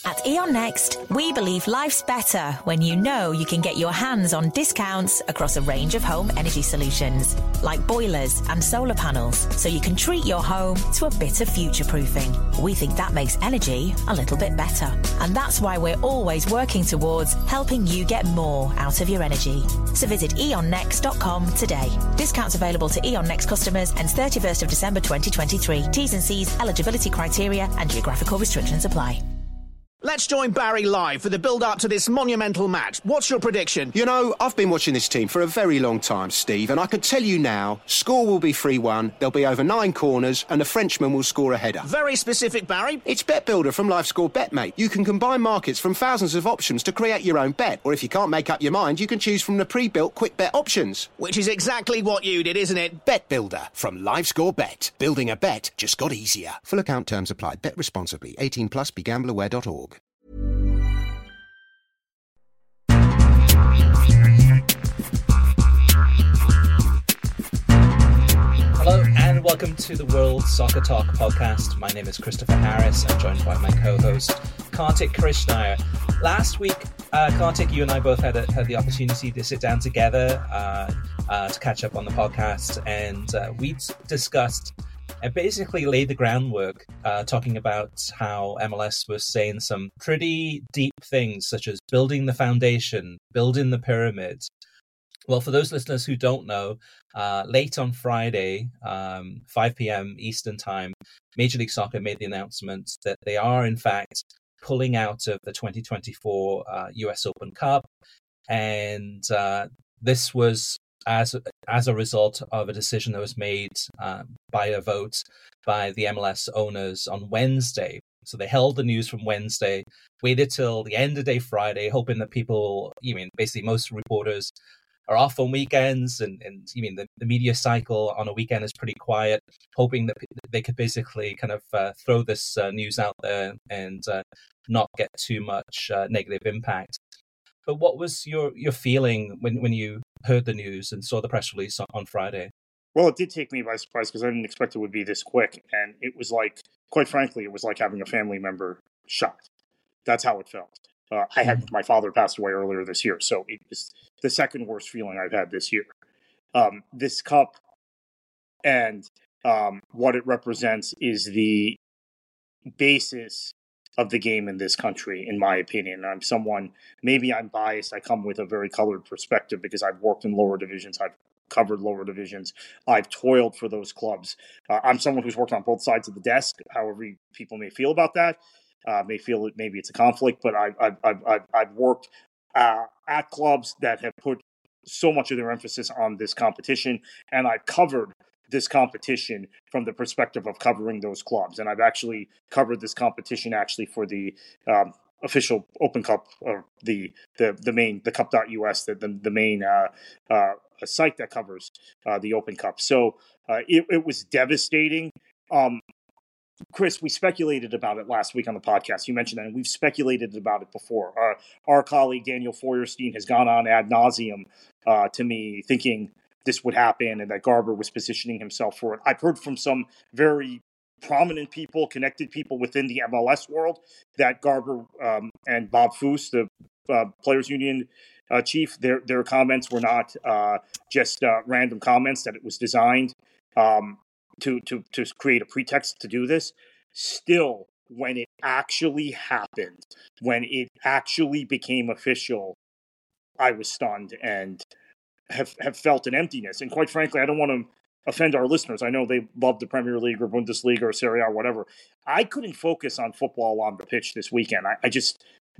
At Eon Next, we believe life's better when you know you can get your hands on discounts across a range of home energy solutions, like boilers and solar panels, so you can treat your home to a bit of future-proofing. We think that makes energy a little bit better. And that's why we're always working towards helping you get more out of your energy. So visit eonnext.com today. Discounts available to Eon Next customers ends 31st of December 2023. T's and C's, eligibility criteria and geographical restrictions apply. Let's join Barry live for the build-up to this monumental match. What's your prediction? You know, I've been watching this team for a very long time, Steve, and I can tell you now, score will be 3-1, there'll be over 9 corners, and the Frenchman will score a header. Very specific, Barry. It's Bet Builder from LiveScore Bet, mate. You can combine markets from thousands of options to create your own bet, or if you can't make up your mind, you can choose from the pre-built quick bet options. Which is exactly what you did, isn't it? Bet Builder from LiveScore Bet. Building a bet just got easier. Full account terms apply. Bet responsibly. 18 plus. BeGambleAware.org. Hello and welcome to the World Soccer Talk podcast. My name is Christopher Harris. I'm joined by my co-host Kartik Krishnaiyer. Last week, Kartik, you and I both had the opportunity to sit down together to catch up on the podcast, and we discussed and basically laid the groundwork, talking about how MLS was saying some pretty deep things, such as building the foundation, building the pyramid. Well, for those listeners who don't know, late on Friday, 5 p.m. Eastern Time, Major League Soccer made the announcement that they are, in fact, pulling out of the 2024 US Open Cup. And this was as a result of a decision that was made by a vote by the MLS owners on Wednesday. So they held the news from Wednesday, waited till the end of day Friday, hoping that people, basically most reporters are off on weekends, and the media cycle on a weekend is pretty quiet, hoping that they could basically kind of throw this news out there and not get too much negative impact. But what was your feeling when you heard the news and saw the press release on Friday? Well, it did take me by surprise because I didn't expect it would be this quick. And it was like, quite frankly, it was like having a family member shot. That's how it felt. I had my father passed away earlier this year, so it was the second worst feeling I've had this year. This cup and what it represents is the basis of the game in this country, in my opinion. Maybe I'm biased. I come with a very colored perspective because I've worked in lower divisions. I've covered lower divisions. I've toiled for those clubs. I'm someone who's worked on both sides of the desk, however people may feel about that. May feel that maybe it's a conflict, but I've worked at clubs that have put so much of their emphasis on this competition, and I've covered this competition from the perspective of covering those clubs. And I've actually covered this competition for the official Open Cup, or the cup.us, the main site that covers the Open Cup. So it was devastating. Chris, we speculated about it last week on the podcast. You mentioned that, and we've speculated about it before. Our colleague Daniel Feuerstein has gone on ad nauseum to me, thinking this would happen and that Garber was positioning himself for it. I've heard from some very prominent people, connected people within the MLS world, that Garber and Bob Foose, the Players Union chief, their comments were not just random comments, that it was designed to create a pretext to do this. Still, when it actually happened, when it actually became official, I was stunned and have felt an emptiness. And quite frankly, I don't want to offend our listeners. I know they love the Premier League or Bundesliga or Serie A or whatever. I couldn't focus on football on the pitch this weekend. I just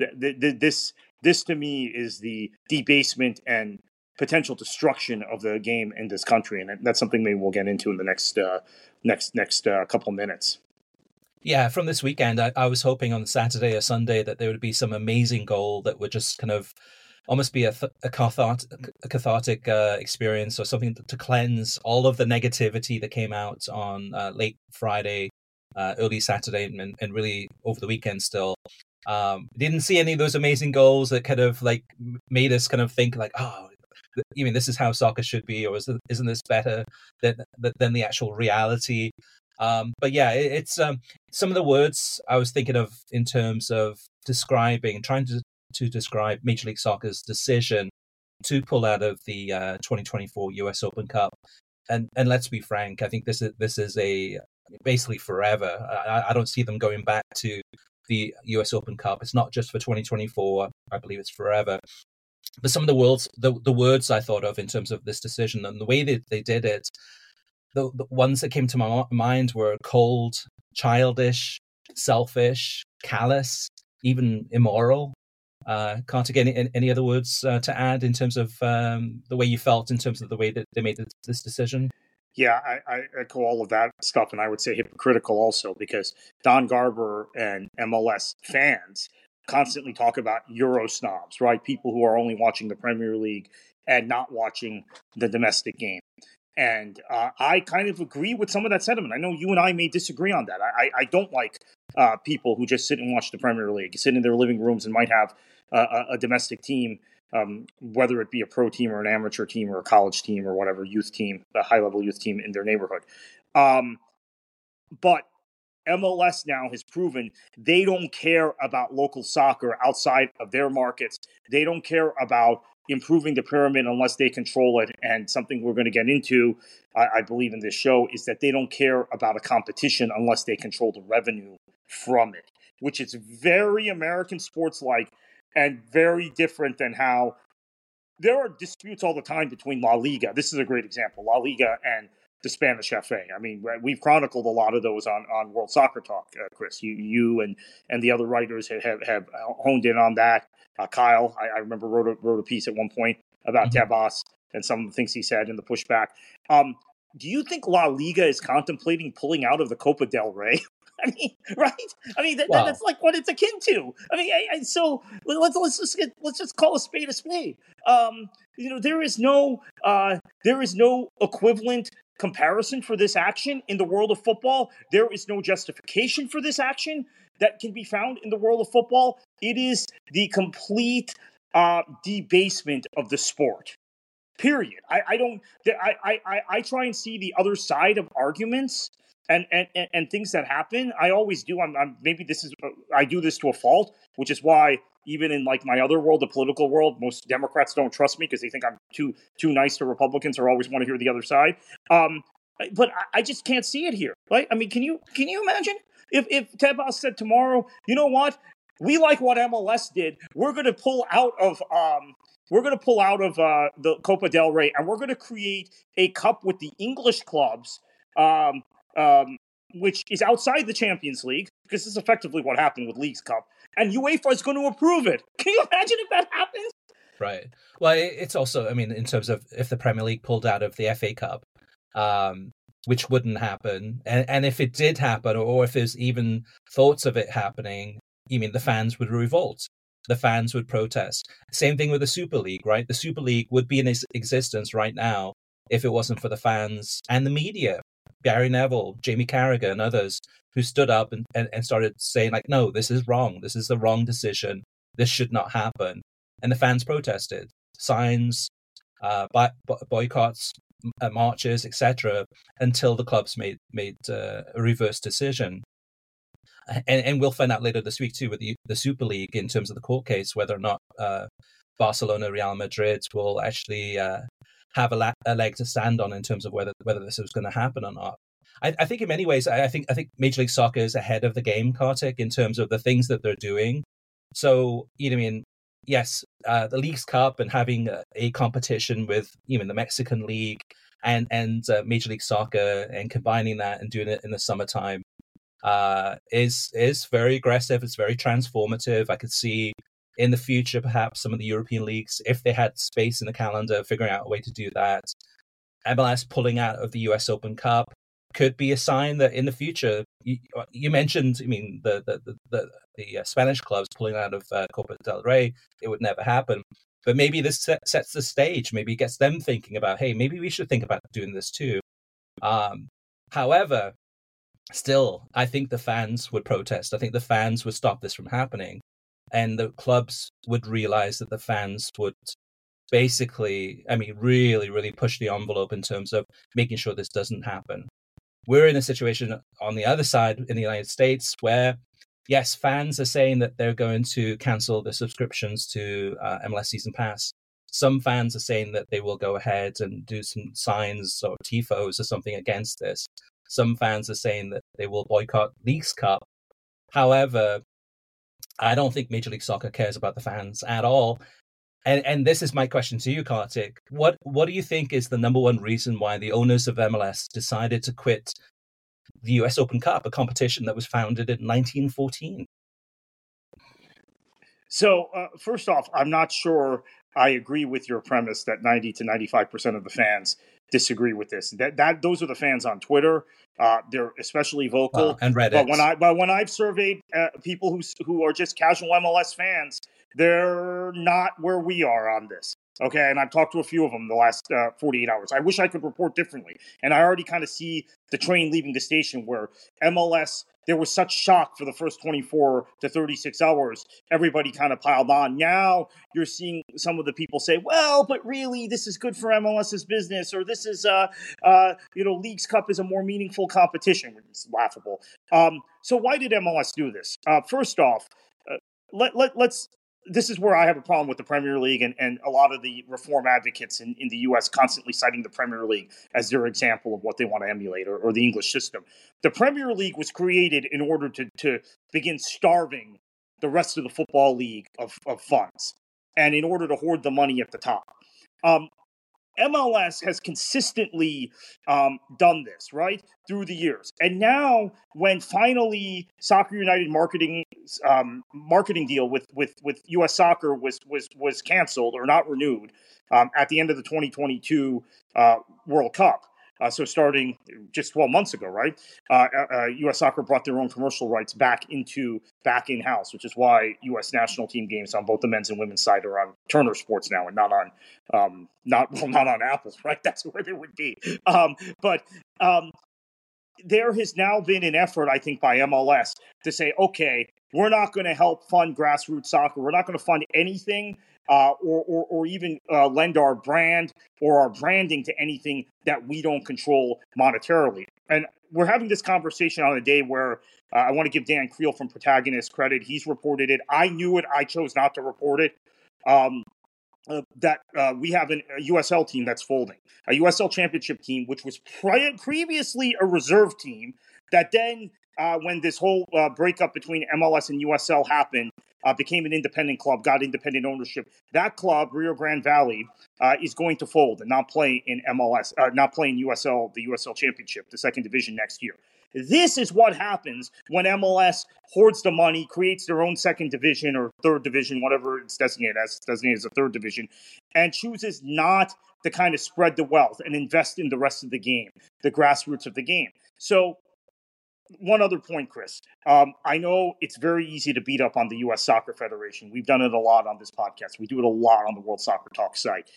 this to me is the debasement and potential destruction of the game in this country, and that's something maybe we'll get into in the next couple of minutes. Yeah, from this weekend, I was hoping on Saturday or Sunday that there would be some amazing goal that would just kind of almost be a cathartic experience, or something to cleanse all of the negativity that came out on late Friday, early Saturday, and really over the weekend still. Didn't see any of those amazing goals that kind of like made us kind of think like, oh, this is how soccer should be, or isn't this better than the actual reality? But yeah, it's some of the words I was thinking of in terms of trying to describe Major League Soccer's decision to pull out of the 2024 US Open Cup. And let's be frank, I think this is a basically forever. I don't see them going back to the US Open Cup. It's not just for 2024. I believe it's forever. But some of the words I thought of in terms of this decision and the way that they did it, the ones that came to my mind were cold, childish, selfish, callous, even immoral. Can't get any other words to add in terms of the way you felt in terms of the way that they made this decision? Yeah, I echo all of that stuff, and I would say hypocritical also, because Don Garber and MLS fans constantly talk about Euro snobs, right? People who are only watching the Premier League and not watching the domestic game. And I kind of agree with some of that sentiment. I know you and I may disagree on that. I don't like people who just sit and watch the Premier League, sit in their living rooms and might have a domestic team, whether it be a pro team or an amateur team or a college team or whatever, youth team, a high-level youth team in their neighborhood. But MLS now has proven they don't care about local soccer outside of their markets. They don't care about improving the pyramid unless they control it. And something we're going to get into, I believe in this show, is that they don't care about a competition unless they control the revenue from it, which is very American sports-like and very different than how there are disputes all the time between La Liga. This is a great example, La Liga and the Spanish FA. I mean, we've chronicled a lot of those on World Soccer Talk, Chris. You and the other writers have honed in on that. Kyle, I remember wrote a piece at one point about Tebas and some of the things he said in the pushback. Do you think La Liga is contemplating pulling out of the Copa del Rey? I mean, right? I mean, that's like what it's akin to. I mean, so let's just call a spade a spade. There is no equivalent comparison for this action in the world of football. There is no justification for this action that can be found in the world of football. It is the complete debasement of the sport. Period. I try and see the other side of arguments and things that happen. I always do. I do this to a fault, which is why even in like my other world, the political world, most Democrats don't trust me because they think I'm too nice to Republicans or always want to hear the other side. But I just can't see it here. Right? I mean, can you imagine if Tebas said tomorrow, you know what? We like what MLS did. We're going to pull out of the Copa del Rey, and we're going to create a cup with the English clubs, which is outside the Champions League, because this is effectively what happened with Leagues Cup, and UEFA is going to approve it. Can you imagine if that happens? Right. Well, it's also, I mean, in terms of if the Premier League pulled out of the FA Cup, which wouldn't happen, and if it did happen, or if there's even thoughts of it happening, you mean the fans would revolt. The fans would protest. Same thing with the Super League, right? The Super League would be in existence right now if it wasn't for the fans and the media. Gary Neville, Jamie Carragher, and others who stood up and started saying, like, no, this is wrong. This is the wrong decision. This should not happen. And the fans protested. Signs, boycotts, marches, etc., until the clubs made a reverse decision. And we'll find out later this week, too, with the Super League in terms of the court case, whether or not Barcelona, Real Madrid will actually have a leg to stand on in terms of whether this was going to happen or not. I think in many ways, I think Major League Soccer is ahead of the game, Kartik, in terms of the things that they're doing. So, you know, I mean, yes, the Leagues Cup and having a competition with even the Mexican League and Major League Soccer and combining that and doing it in the summertime is very aggressive. It's very transformative. I could see in the future, perhaps some of the European leagues, if they had space in the calendar, figuring out a way to do that. MLS pulling out of the US Open Cup could be a sign that in the future, you mentioned, I mean, the Spanish clubs pulling out of Copa del Rey, it would never happen. But maybe this sets the stage. Maybe it gets them thinking about, hey, maybe we should think about doing this too. However, still, I think the fans would protest. I think the fans would stop this from happening. And the clubs would realize that the fans would basically, I mean, really, really push the envelope in terms of making sure this doesn't happen. we're in a situation on the other side in the United States where, yes, fans are saying that they're going to cancel their subscriptions to MLS Season Pass. Some fans are saying that they will go ahead and do some signs or tifos or something against this. Some fans are saying that they will boycott Leagues Cup. However, I don't think Major League Soccer cares about the fans at all. And this is my question to you, Kartik. What do you think is the number one reason why the owners of MLS decided to quit the US Open Cup, a competition that was founded in 1914? So, first off, I'm not sure I agree with your premise that 90 to 95% of the fans disagree with this. That those are the fans on Twitter. They're especially vocal. And Reddit. But when I've surveyed people who are just casual MLS fans, they're not where we are on this. Okay, and I've talked to a few of them the last 48 hours. I wish I could report differently. And I already kind of see the train leaving the station where MLS, there was such shock for the first 24 to 36 hours. Everybody kind of piled on. Now you're seeing some of the people say, well, but really, this is good for MLS's business, or this is, Leagues Cup is a more meaningful competition, which is laughable. So why did MLS do this? First off, let's. This is where I have a problem with the Premier League and a lot of the reform advocates in the U.S. constantly citing the Premier League as their example of what they want to emulate, or the English system. The Premier League was created in order to begin starving the rest of the football league of funds, and in order to hoard the money at the top. MLS has consistently done this, right, through the years. And now, when finally Soccer United marketing deal with U.S. Soccer was canceled or not renewed at the end of the 2022 World Cup, so starting just 12 months ago, right, U.S. Soccer brought their own commercial rights back in-house, which is why U.S. national team games on both the men's and women's side are on Turner Sports now and not on Apple's, right? That's where they would be. But there has now been an effort, I think, by MLS to say, okay, we're not going to help fund grassroots soccer. We're not going to fund anything or even lend our brand or our branding to anything that we don't control monetarily. And we're having this conversation on a day where I want to give Dan Creel from Protagonist credit. He's reported it. I knew it. I chose not to report it. That we have a USL team that's folding, a USL championship team, which was previously a reserve team that then, when this whole breakup between MLS and USL happened, became an independent club, got independent ownership. That club, Rio Grande Valley, is going to fold and not play in MLS, not play in USL, the USL championship, the second division next year. This is what happens when MLS hoards the money, creates their own second division or third division, whatever it's designated as a third division, and chooses not to kind of spread the wealth and invest in the rest of the game, the grassroots of the game. So one other point, Chris. I know it's very easy to beat up on the U.S. Soccer Federation. We've done it a lot on this podcast. We do it a lot on the World Soccer Talk site.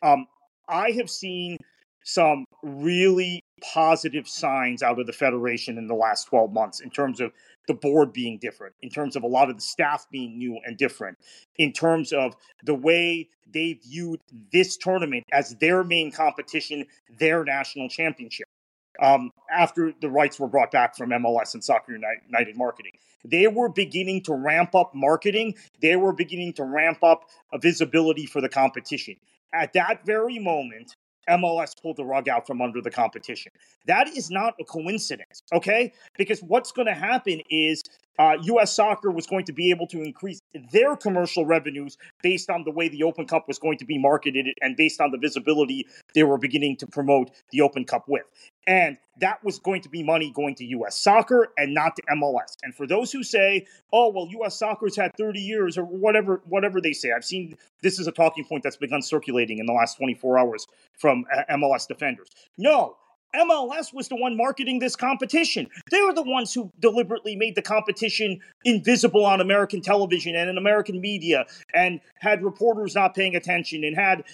I have seen some really positive signs out of the Federation in the last 12 months in terms of the board being different, in terms of a lot of the staff being new and different, in terms of the way they viewed this tournament as their main competition, their national championship. After the rights were brought back from MLS and Soccer United marketing, they were beginning to ramp up marketing. They were beginning to ramp up a visibility for the competition. At that very moment, MLS pulled the rug out from under the competition. That is not a coincidence, okay? Because what's going to happen is U.S. Soccer was going to be able to increase their commercial revenues based on the way the Open Cup was going to be marketed and based on the visibility they were beginning to promote the Open Cup with. And that was going to be money going to U.S. Soccer and not to MLS. And for those who say, oh, well, U.S. Soccer's had 30 years or whatever they say, I've seen this is a talking point that's begun circulating in the last 24 hours from MLS defenders. No, MLS was the one marketing this competition. They were the ones who deliberately made the competition invisible on American television and in American media and had reporters not paying attention and had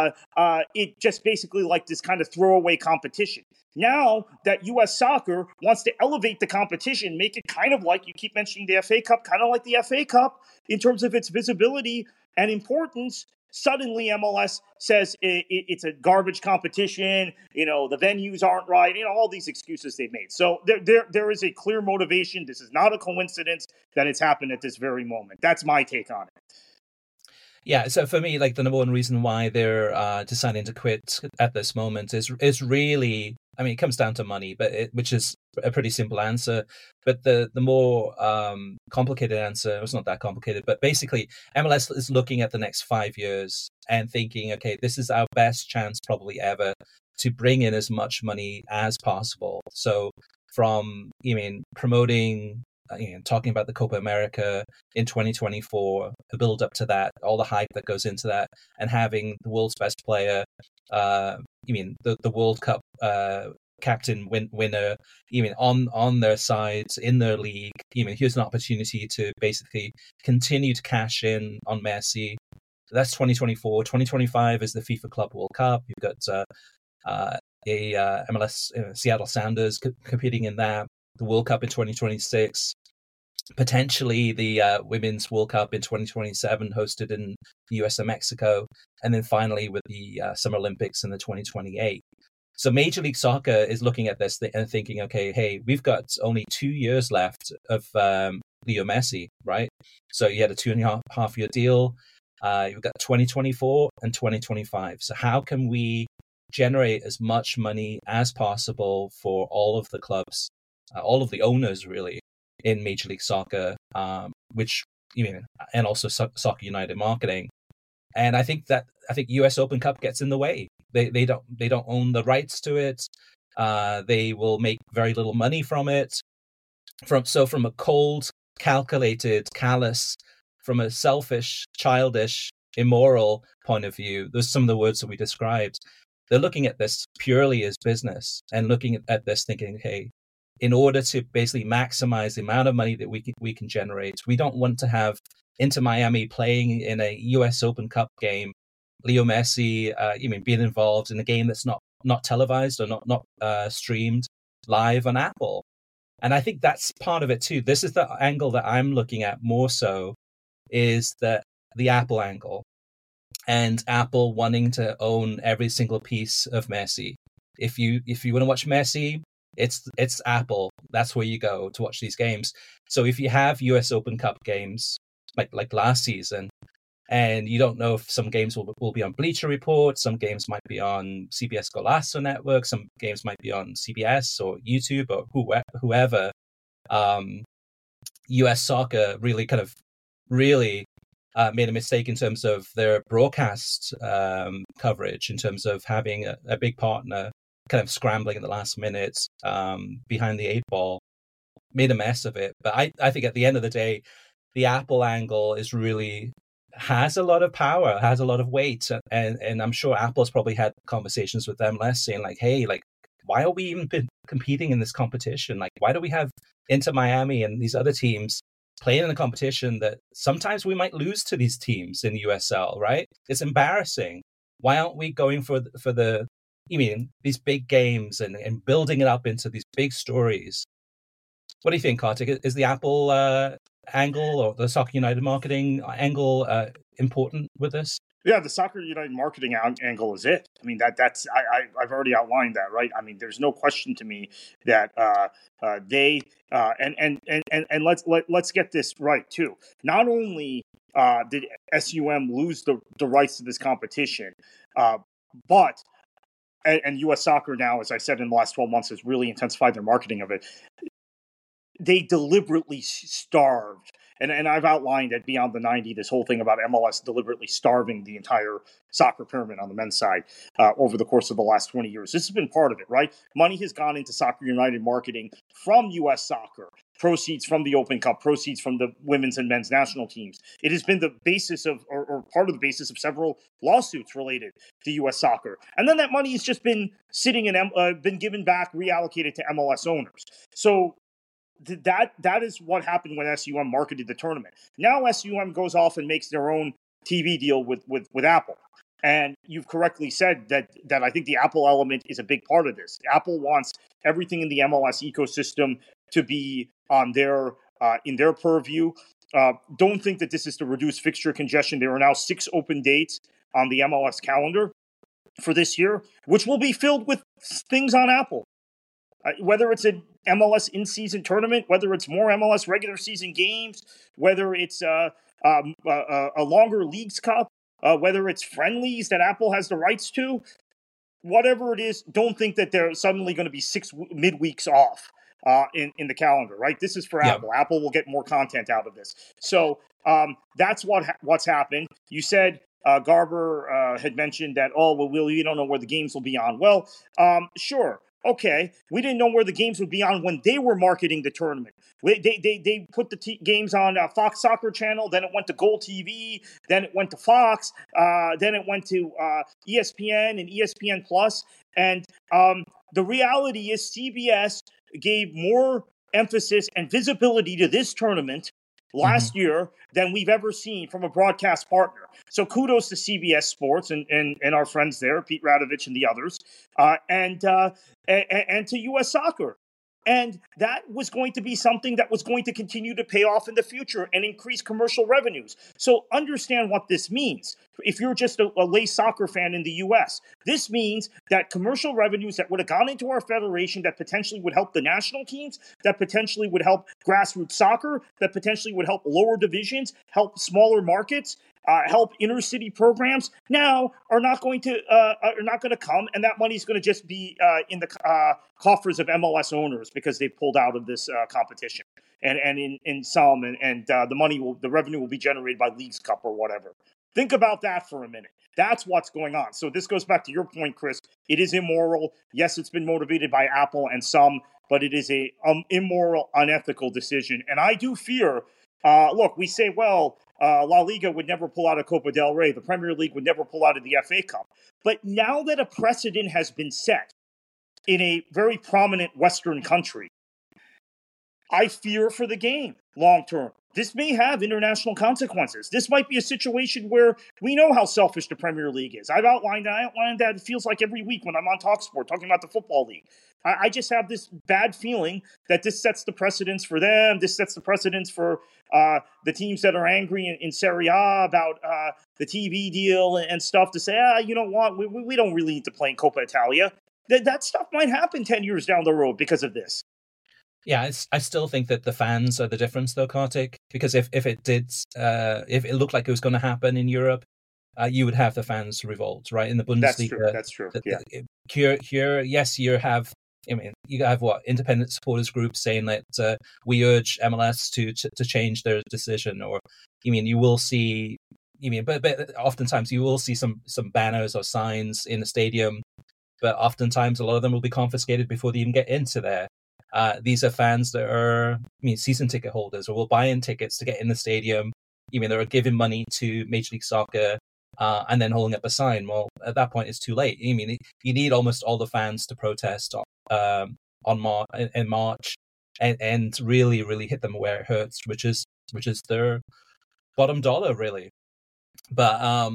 it just basically like this kind of throwaway competition. Now that U.S. Soccer wants to elevate the competition, make it kind of like, you keep mentioning the FA Cup, kind of like the FA Cup in terms of its visibility and importance, Suddenly, MLS says it's a garbage competition. The venues aren't right. All these excuses they've made. So there is a clear motivation. This is not a coincidence that it's happened at this very moment. That's my take on it. Yeah, so for me, like the number one reason why they're deciding to quit at this moment is really, I mean, it comes down to money, which is a pretty simple answer. But the more complicated answer, it's not that complicated, but basically MLS is looking at the next 5 years and thinking, okay, this is our best chance probably ever to bring in as much money as possible. So from, promoting, talking about the Copa America in 2024, the build up to that, all the hype that goes into that, and having the world's best player, the World Cup captain winner, on their sides in their league. Here's an opportunity to basically continue to cash in on Messi. That's 2024. 2025 is the FIFA Club World Cup. You've got MLS Seattle Sounders competing in that. The World Cup in 2026. Potentially the Women's World Cup in 2027 hosted in the US and Mexico, and then finally with the Summer Olympics in the 2028. So Major League Soccer is looking at this and thinking, okay, hey, we've got only 2 years left of Leo Messi, right? So you had a 2.5 year deal. You've got 2024 and 2025. So how can we generate as much money as possible for all of the clubs, all of the owners really, in Major League Soccer, and also Soccer United marketing. And I think US Open Cup gets in the way. They don't own the rights to it. They will make very little money from it. From a cold, calculated, callous, from a selfish, childish, immoral point of view, there's some of the words that we described. They're looking at this purely as business and looking at this thinking, hey, in order to basically maximize the amount of money that we can generate, we don't want to have Inter Miami playing in a US Open Cup game, Leo Messi, being involved in a game that's not televised or not streamed live on Apple. And I think that's part of it too. This is the angle that I'm looking at more so, is that the Apple angle, and Apple wanting to own every single piece of Messi. If you want to watch Messi, it's Apple. That's where you go to watch these games. So if you have US Open Cup games like last season, and you don't know if some games will be on Bleacher Report, some games might be on CBS Golazo Network, some games might be on CBS or YouTube or whoever. US Soccer really made a mistake in terms of their broadcast coverage, in terms of having a big partner kind of scrambling at the last minute behind the 8 ball, made a mess of it. But I think at the end of the day, the Apple angle has a lot of power, has a lot of weight. And I'm sure Apple's probably had conversations with them less, saying like, hey, like, why are we even competing in this competition? Like, why do we have Inter Miami and these other teams playing in a competition that sometimes we might lose to these teams in the USL, right? It's embarrassing. Why aren't we going for these big games and building it up into these big stories? What do you think, Kartik? Is the Apple angle or the Soccer United marketing angle important with this? Yeah, the Soccer United marketing angle is it. I mean, that's I've already outlined that, right? I mean, there's no question to me that they and let's get this right too. Not only did SUM lose the rights to this competition, but and U.S. Soccer now, as I said, in the last 12 months, has really intensified their marketing of it. They deliberately starved. And I've outlined at Beyond the 90 this whole thing about MLS deliberately starving the entire soccer pyramid on the men's side over the course of the last 20 years. This has been part of it, right? Money has gone into Soccer United marketing from U.S. Soccer, proceeds from the Open Cup, proceeds from the women's and men's national teams. It has been the basis of, or part of the basis of several lawsuits related to U.S. Soccer. And then that money has just been sitting and been given back, reallocated to MLS owners. So that is what happened when SUM marketed the tournament. Now SUM goes off and makes their own TV deal with Apple. And you've correctly said that I think the Apple element is a big part of this. Apple wants everything in the MLS ecosystem to be on their in their purview. Don't think that this is to reduce fixture congestion. There are now 6 open dates on the MLS calendar for this year, which will be filled with things on Apple. Whether it's an MLS in-season tournament, whether it's more MLS regular season games, whether it's a longer Leagues Cup, whether it's friendlies that Apple has the rights to, whatever it is, don't think that they're suddenly going to be 6 midweeks off in the calendar, right? This is for Apple. Apple will get more content out of this. So that's what's happened. You said Garber had mentioned that, we don't know where the games will be on. Well, sure. Okay, we didn't know where the games would be on when they were marketing the tournament. They put the games on Fox Soccer Channel, then it went to Gold TV, then it went to Fox, then it went to ESPN and ESPN Plus. And the reality is CBS gave more emphasis and visibility to this tournament last year than we've ever seen from a broadcast partner. So kudos to CBS Sports and our friends there, Pete Radovich and the others, and to U.S. Soccer. And that was going to be something that was going to continue to pay off in the future and increase commercial revenues. So understand what this means. If you're just a lay soccer fan in the U.S., this means that commercial revenues that would have gone into our federation that potentially would help the national teams, that potentially would help grassroots soccer, that potentially would help lower divisions, help smaller markets, help inner city programs, now are not going to come, and that money is going to just be in the coffers of MLS owners because they pulled out of this competition, and in some, and the revenue will be generated by Leagues Cup or whatever. Think about that for a minute. That's what's going on. So this goes back to your point, Chris. It is immoral. Yes, it's been motivated by Apple and some, but it is a immoral, unethical decision. And I do fear. Look, we say, well, La Liga would never pull out of Copa del Rey. The Premier League would never pull out of the FA Cup. But now that a precedent has been set in a very prominent Western country, I fear for the game long term. This may have international consequences. This might be a situation where we know how selfish the Premier League is. I've outlined that it feels like every week when I'm on TalkSport talking about the Football League. I just have this bad feeling that this sets the precedence for them. This sets the precedence for the teams that are angry in Serie A about the TV deal and stuff to say, you know what, we don't really need to play in Coppa Italia. That stuff might happen 10 years down the road because of this. Yeah, I still think that the fans are the difference, though, Kartik. Because if it looked like it was going to happen in Europe, you would have the fans revolt, right? In the Bundesliga, that's true. Yeah. Here, yes, you have independent supporters groups saying that we urge MLS to change their decision, or you will see, but oftentimes you will see some banners or signs in the stadium, but oftentimes a lot of them will be confiscated before they even get into there. These are fans that are season ticket holders or will buy in tickets to get in the stadium. They're giving money to Major League Soccer and then holding up a sign. Well, at that point, it's too late. You need almost all the fans to protest in March and really, really hit them where it hurts, which is their bottom dollar, really. But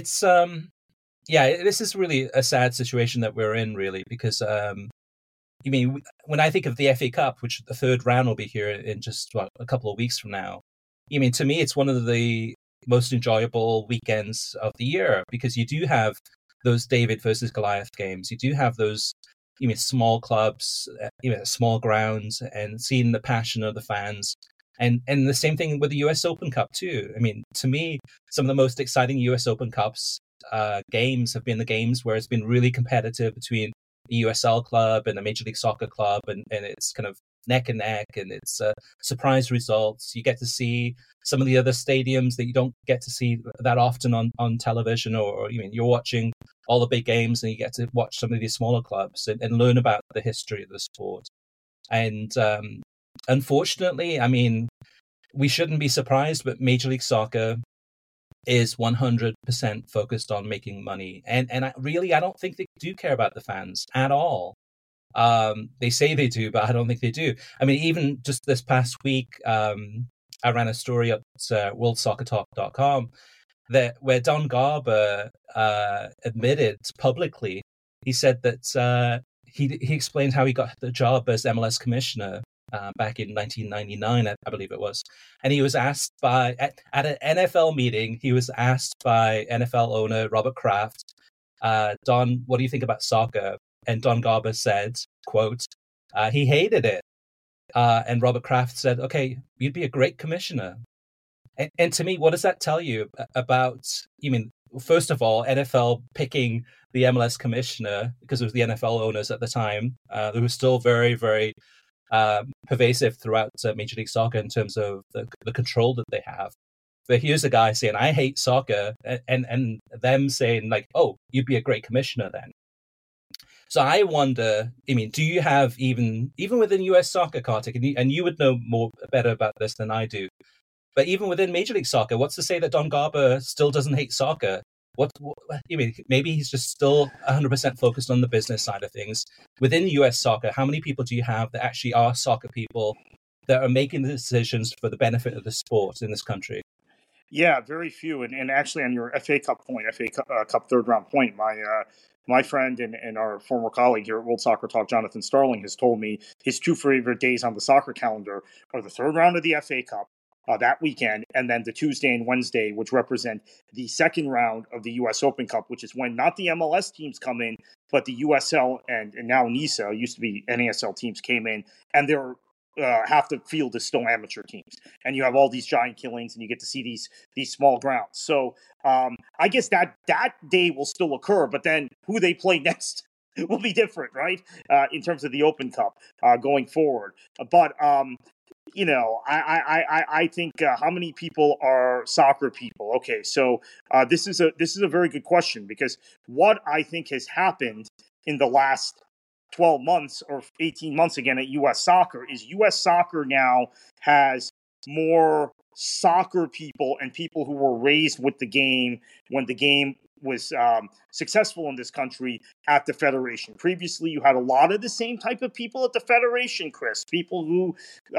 this is really a sad situation that we're in, really, because when I think of the FA Cup, which the third round will be here in just a couple of weeks from now, to me, it's one of the most enjoyable weekends of the year, because you do have those David versus Goliath games. You do have those small clubs, small grounds, and seeing the passion of the fans. And the same thing with the US Open Cup too. To me, some of the most exciting US Open Cups games have been the games where it's been really competitive between the USL club and the Major League Soccer club, and it's kind of neck and neck, and it's surprise results. You get to see some of the other stadiums that you don't get to see that often on television, or you're watching all the big games and you get to watch some of these smaller clubs and learn about the history of the sport. And unfortunately, we shouldn't be surprised, but Major League Soccer is 100% focused on making money. And I don't think they do care about the fans at all. They say they do, but I don't think they do. Even just this past week, I ran a story at worldsoccertalk.com where Don Garber admitted publicly, he said that he explained how he got the job as MLS commissioner back in 1999, I believe it was. And he was asked at an NFL meeting, he was asked by NFL owner Robert Kraft, Don, what do you think about soccer? And Don Garber said, quote, he hated it. And Robert Kraft said, okay, you'd be a great commissioner. And to me, what does that tell you about, first of all, NFL picking the MLS commissioner because it was the NFL owners at the time, who were still very, very pervasive throughout Major League Soccer in terms of the control that they have. But here's a guy saying, I hate soccer, and them saying like, oh, you'd be a great commissioner then. So I wonder, do you have even within US soccer, Kartik, and you would know better about this than I do, but even within Major League Soccer, what's to say that Don Garber still doesn't hate soccer? Maybe he's just still 100% focused on the business side of things. Within US soccer, how many people do you have that actually are soccer people that are making the decisions for the benefit of the sport in this country? Yeah, very few. And actually, on your FA Cup point, Cup third round point, my friend and our former colleague here at World Soccer Talk, Jonathan Starling, has told me his two favorite days on the soccer calendar are the third round of the FA Cup that weekend, and then the Tuesday and Wednesday, which represent the second round of the U.S. Open Cup, which is when not the MLS teams come in, but the USL and now NISA, used to be NASL teams, came in, and they're half the field is still amateur teams, and you have all these giant killings, and you get to see these small grounds. So I guess that day will still occur, but then who they play next will be different, right? In terms of the Open Cup going forward. But I think how many people are soccer people? Okay, so this is a very good question, because what I think has happened in the last 12 months or 18 months again at U.S. Soccer is U.S. Soccer now has more soccer people and people who were raised with the game when the game was successful in this country at the Federation. Previously, you had a lot of the same type of people at the Federation, Chris. People who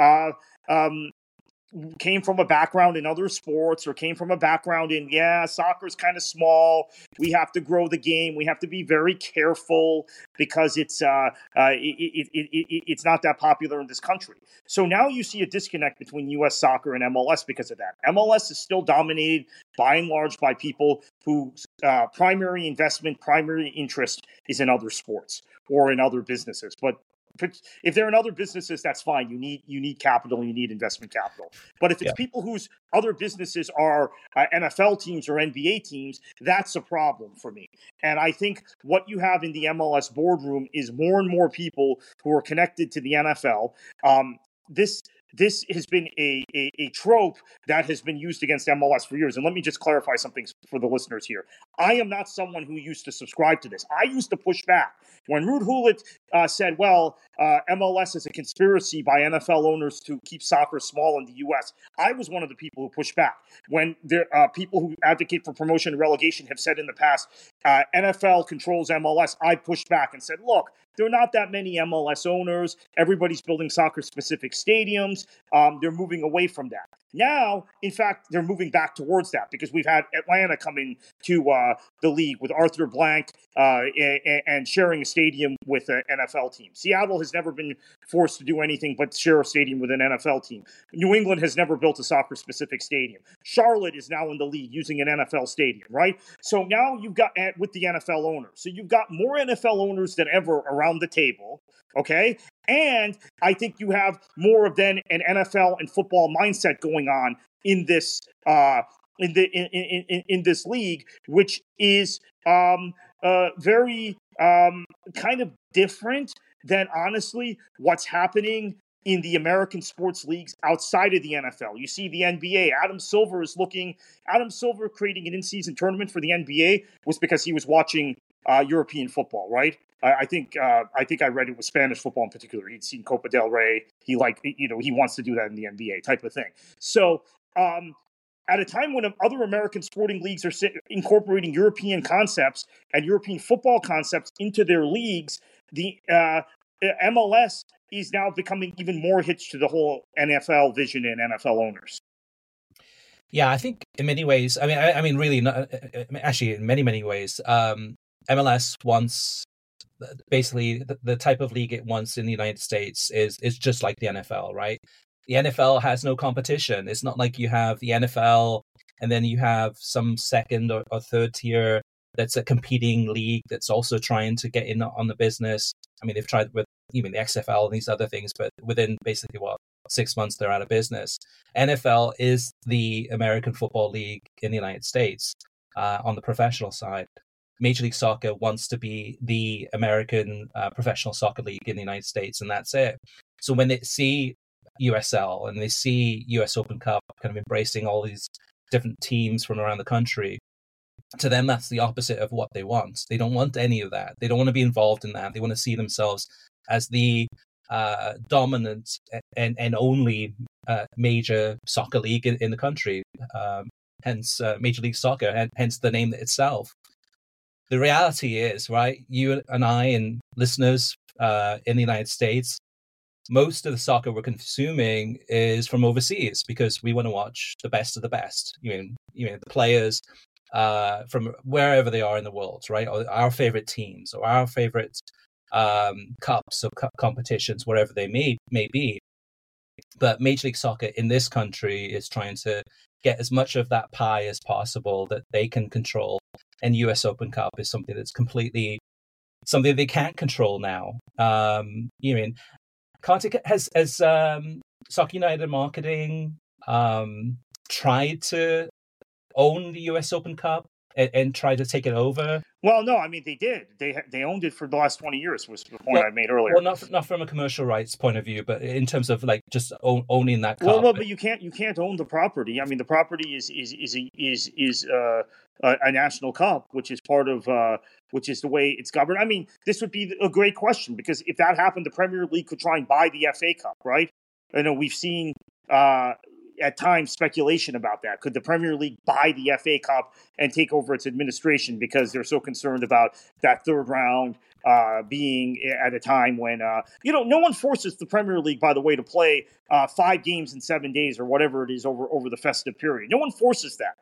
came from a background in other sports, or came from a background in, soccer's kind of small. We have to grow the game. We have to be very careful because it's not that popular in this country. So now you see a disconnect between U.S. soccer and MLS because of that. MLS is still dominated by and large by people whose primary investment, primary interest is in other sports or in other businesses. But if they're in other businesses, that's fine. You need capital, you need investment capital. But if it's people whose other businesses are NFL teams or NBA teams, that's a problem for me. And I think what you have in the MLS boardroom is more and more people who are connected to the NFL. This has been a trope that has been used against MLS for years. And let me just clarify something for the listeners here. I am not someone who used to subscribe to this. I used to push back. When Ruud Gullit said, MLS is a conspiracy by NFL owners to keep soccer small in the U.S., I was one of the people who pushed back. When there people who advocate for promotion and relegation have said in the past, NFL controls MLS, I pushed back and said, look, there are not that many MLS owners. Everybody's building soccer-specific stadiums. They're moving away from that. Now, in fact, they're moving back towards that because we've had Atlanta come into the league with Arthur Blank and sharing a stadium with an NFL team. Seattle has never been forced to do anything but share a stadium with an NFL team. New England has never built a soccer-specific stadium. Charlotte is now in the league using an NFL stadium, right? So now you've got with the NFL owners. So you've got more NFL owners than ever around the table, okay? And I think you have more of then an NFL and football mindset going on in this in this league, which is very kind of different than honestly what's happening in the American sports leagues outside of the NFL. You see the NBA. Adam Silver creating an in-season tournament for the NBA was because he was watching European football, right? I think I read it was Spanish football in particular. He'd seen Copa del Rey. He wants to do that in the NBA type of thing. So at a time when other American sporting leagues are incorporating European concepts and European football concepts into their leagues, the MLS is now becoming even more hitched to the whole NFL vision and NFL owners. Yeah, I think in many ways, really, actually in many ways, MLS wants basically the type of league it wants in the United States is just like the NFL, right? The NFL has no competition. It's not like you have the NFL and then you have some second or third tier that's a competing league that's also trying to get in on the business. I mean, they've tried with even the XFL and these other things, but within basically 6 months they're out of business. NFL is the American Football League in the United States on the professional side. Major League Soccer wants to be the American Professional Soccer League in the United States, and that's it. So when they see USL and they see US Open Cup kind of embracing all these different teams from around the country, to them that's the opposite of what they want. They don't want any of that. They don't want to be involved in that. They want to see themselves as the dominant and only major soccer league in the country, hence Major League Soccer, and hence the name itself. The reality is, right, you and I and listeners in the United States, most of the soccer we're consuming is from overseas because we want to watch the best of the best. You know, the players from wherever they are in the world, right? Or our favorite teams or our favorite cups or competitions, wherever they may be. But Major League Soccer in this country is trying to get as much of that pie as possible that they can control. And US Open Cup is something that's completely something they can't control now. Has Soccer United Marketing tried to own the US Open Cup and try to take it over? Well, no, I mean they did. They owned it for the last 20 years. Was the point I made earlier? Well, not from a commercial rights point of view, but in terms of like just owning that cup. Well, but you can't own the property. I mean, the property is a national cup, which is part of which is the way it's governed. I mean, this would be a great question because if that happened, the Premier League could try and buy the FA Cup, right? I know we've seen at times speculation about that. Could the Premier League buy the FA Cup and take over its administration because they're so concerned about that third round being at a time when, no one forces the Premier League, by the way, to play 5 games in 7 days or whatever it is over the festive period. No one forces that.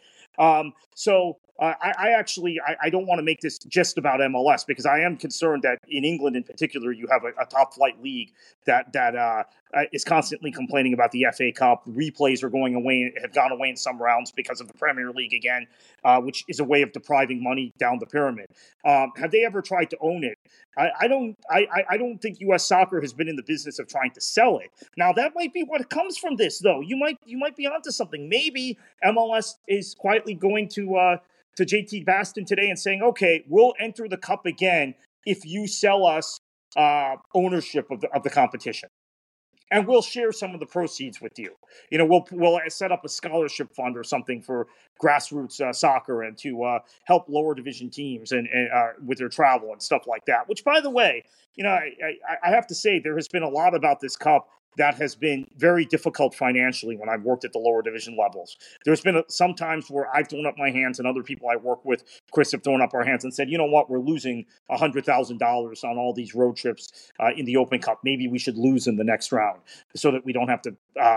I don't want to make this just about MLS because I am concerned that in England in particular, you have a top flight league that is constantly complaining about the FA Cup. Replays are have gone away in some rounds because of the Premier League again, which is a way of depriving money down the pyramid. Have they ever tried to own it? I don't think U.S. Soccer has been in the business of trying to sell it. Now that might be what comes from this, though. You might be onto something. Maybe MLS is quietly going to JT Baston today and saying, "Okay, we'll enter the cup again if you sell us ownership of the competition." And we'll share some of the proceeds with you. We'll set up a scholarship fund or something for grassroots soccer and to help lower division teams and with their travel and stuff like that. Which, by the way, I have to say there has been a lot about this cup that has been very difficult financially when I've worked at the lower division levels. There's been some times where I've thrown up my hands and other people I work with, Chris, have thrown up our hands and said, you know what, we're losing $100,000 on all these road trips in the Open Cup. Maybe we should lose in the next round so that we don't have to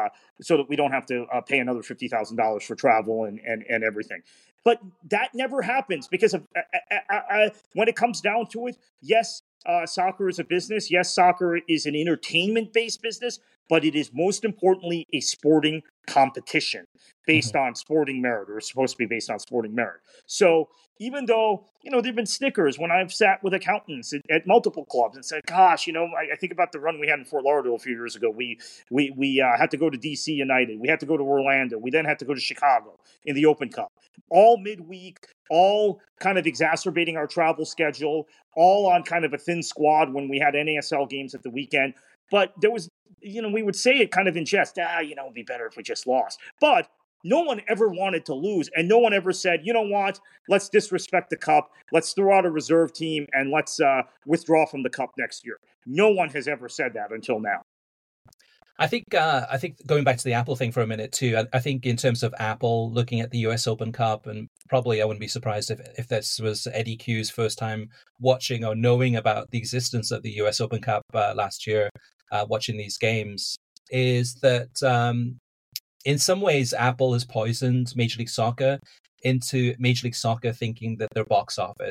pay another $50,000 for travel and everything. But that never happens because of when it comes down to it, yes, soccer is a business. Yes, soccer is an entertainment-based business, but it is most importantly a sporting competition based on sporting merit, or supposed to be based on sporting merit. So even though, there have been snickers when I've sat with accountants at multiple clubs and said, gosh, I think about the run we had in Fort Lauderdale a few years ago. We had to go to DC United. We had to go to Orlando. We then had to go to Chicago in the Open Cup. All midweek, all kind of exacerbating our travel schedule, all on kind of a thin squad when we had NASL games at the weekend. But there was, we would say it kind of in jest, it'd be better if we just lost. But no one ever wanted to lose, and no one ever said, you know what, let's disrespect the cup, let's throw out a reserve team, and let's withdraw from the cup next year. No one has ever said that until now. I think going back to the Apple thing for a minute too, I think in terms of Apple looking at the US Open Cup, and probably I wouldn't be surprised if this was Eddie Q's first time watching or knowing about the existence of the US Open Cup last year, watching these games, is that in some ways Apple has poisoned Major League Soccer into Major League Soccer thinking that their box office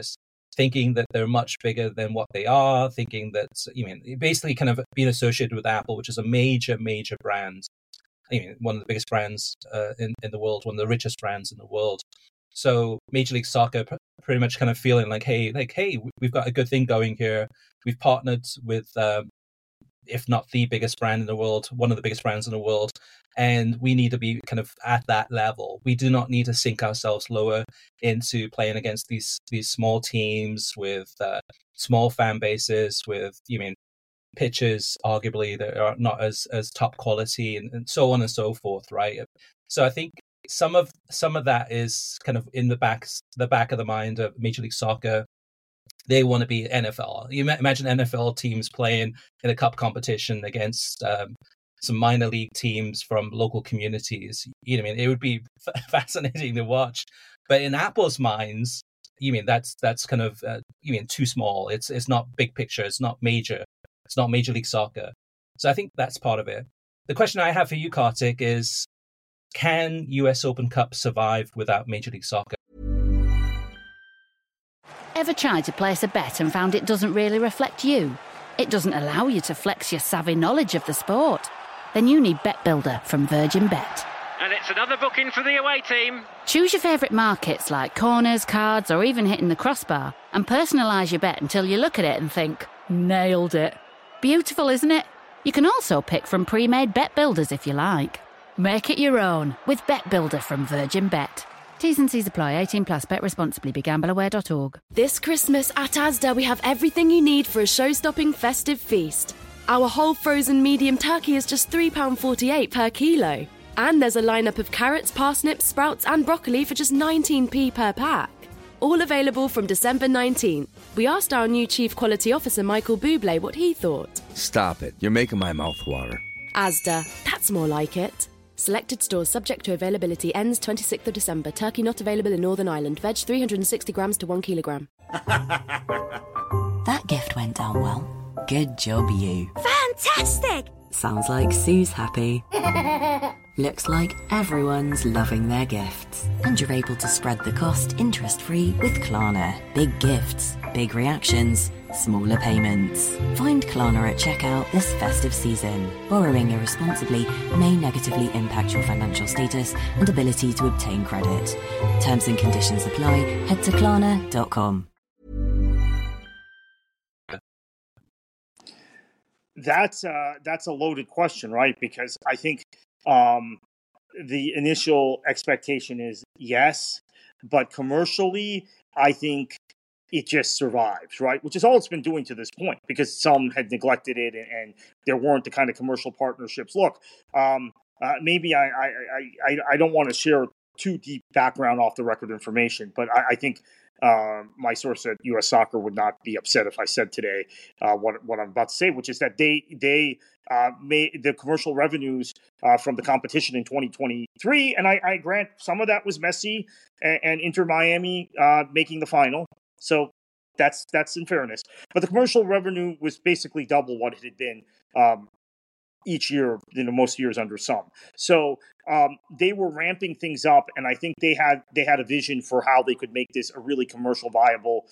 thinking that they're much bigger than what they are, thinking that, basically kind of being associated with Apple, which is a major, major brand. One of the biggest brands in the world, one of the richest brands in the world. So Major League Soccer pretty much kind of feeling like, hey, we've got a good thing going here. We've partnered with, if not the biggest brand in the world, one of the biggest brands in the world, and we need to be kind of at that level. We do not need to sink ourselves lower into playing against these small teams with small fan bases, with pitches arguably that are not as top quality, and so on and so forth, right? So I think some of that is kind of in the back of the mind of Major League Soccer. They want to be NFL. You imagine NFL teams playing in a cup competition against some minor league teams from local communities. It would be fascinating to watch. But in Apple's minds, that's kind of too small. It's not big picture. It's not major. It's not Major League Soccer. So I think that's part of it. The question I have for you, Kartik, is can US Open Cup survive without Major League Soccer? Ever tried to place a bet and found it doesn't really reflect you? It doesn't allow you to flex your savvy knowledge of the sport? Then you need Bet Builder from Virgin Bet. And it's another booking for the away team. Choose your favourite markets like corners, cards, or even hitting the crossbar, and personalise your bet until you look at it and think, nailed it. Beautiful, isn't it? You can also pick from pre-made bet builders if you like. Make it your own with Bet Builder from Virgin Bet. T's and C's apply. 18 plus. Bet responsibly. BeGambleAware.org. This Christmas at Asda, we have everything you need for a show-stopping festive feast. Our whole frozen medium turkey is just £3.48 per kilo. And there's a lineup of carrots, parsnips, sprouts and broccoli for just 19p per pack. All available from December 19th. We asked our new Chief Quality Officer, Michael Bublé, what he thought. Stop it. You're making my mouth water. Asda. That's more like it. Selected stores subject to availability. Ends 26th of December. Turkey not available in Northern Ireland. Veg 360 grams to 1 kilogram. That gift went down well. Good job, you. Fantastic! Sounds like Sue's happy. Looks like everyone's loving their gifts. And you're able to spread the cost interest-free with Klarna. Big gifts, big reactions, smaller payments. Find Klarna at checkout this festive season. Borrowing irresponsibly may negatively impact your financial status and ability to obtain credit. Terms and conditions apply. Head to Klarna.com. That's a loaded question, right? Because I think the initial expectation is yes, but commercially, I think it just survives, right? Which is all it's been doing to this point, because some had neglected it and there weren't the kind of commercial partnerships. Look, maybe I don't want to share too deep background off the record information, but I think my source at US Soccer would not be upset if I said today what I'm about to say, which is that they made the commercial revenues from the competition in 2023, and I grant some of that was Messi and Inter Miami making the final. So that's in fairness. But the commercial revenue was basically double what it had been each year, most years under some. So they were ramping things up, and I think they had a vision for how they could make this a really commercially viable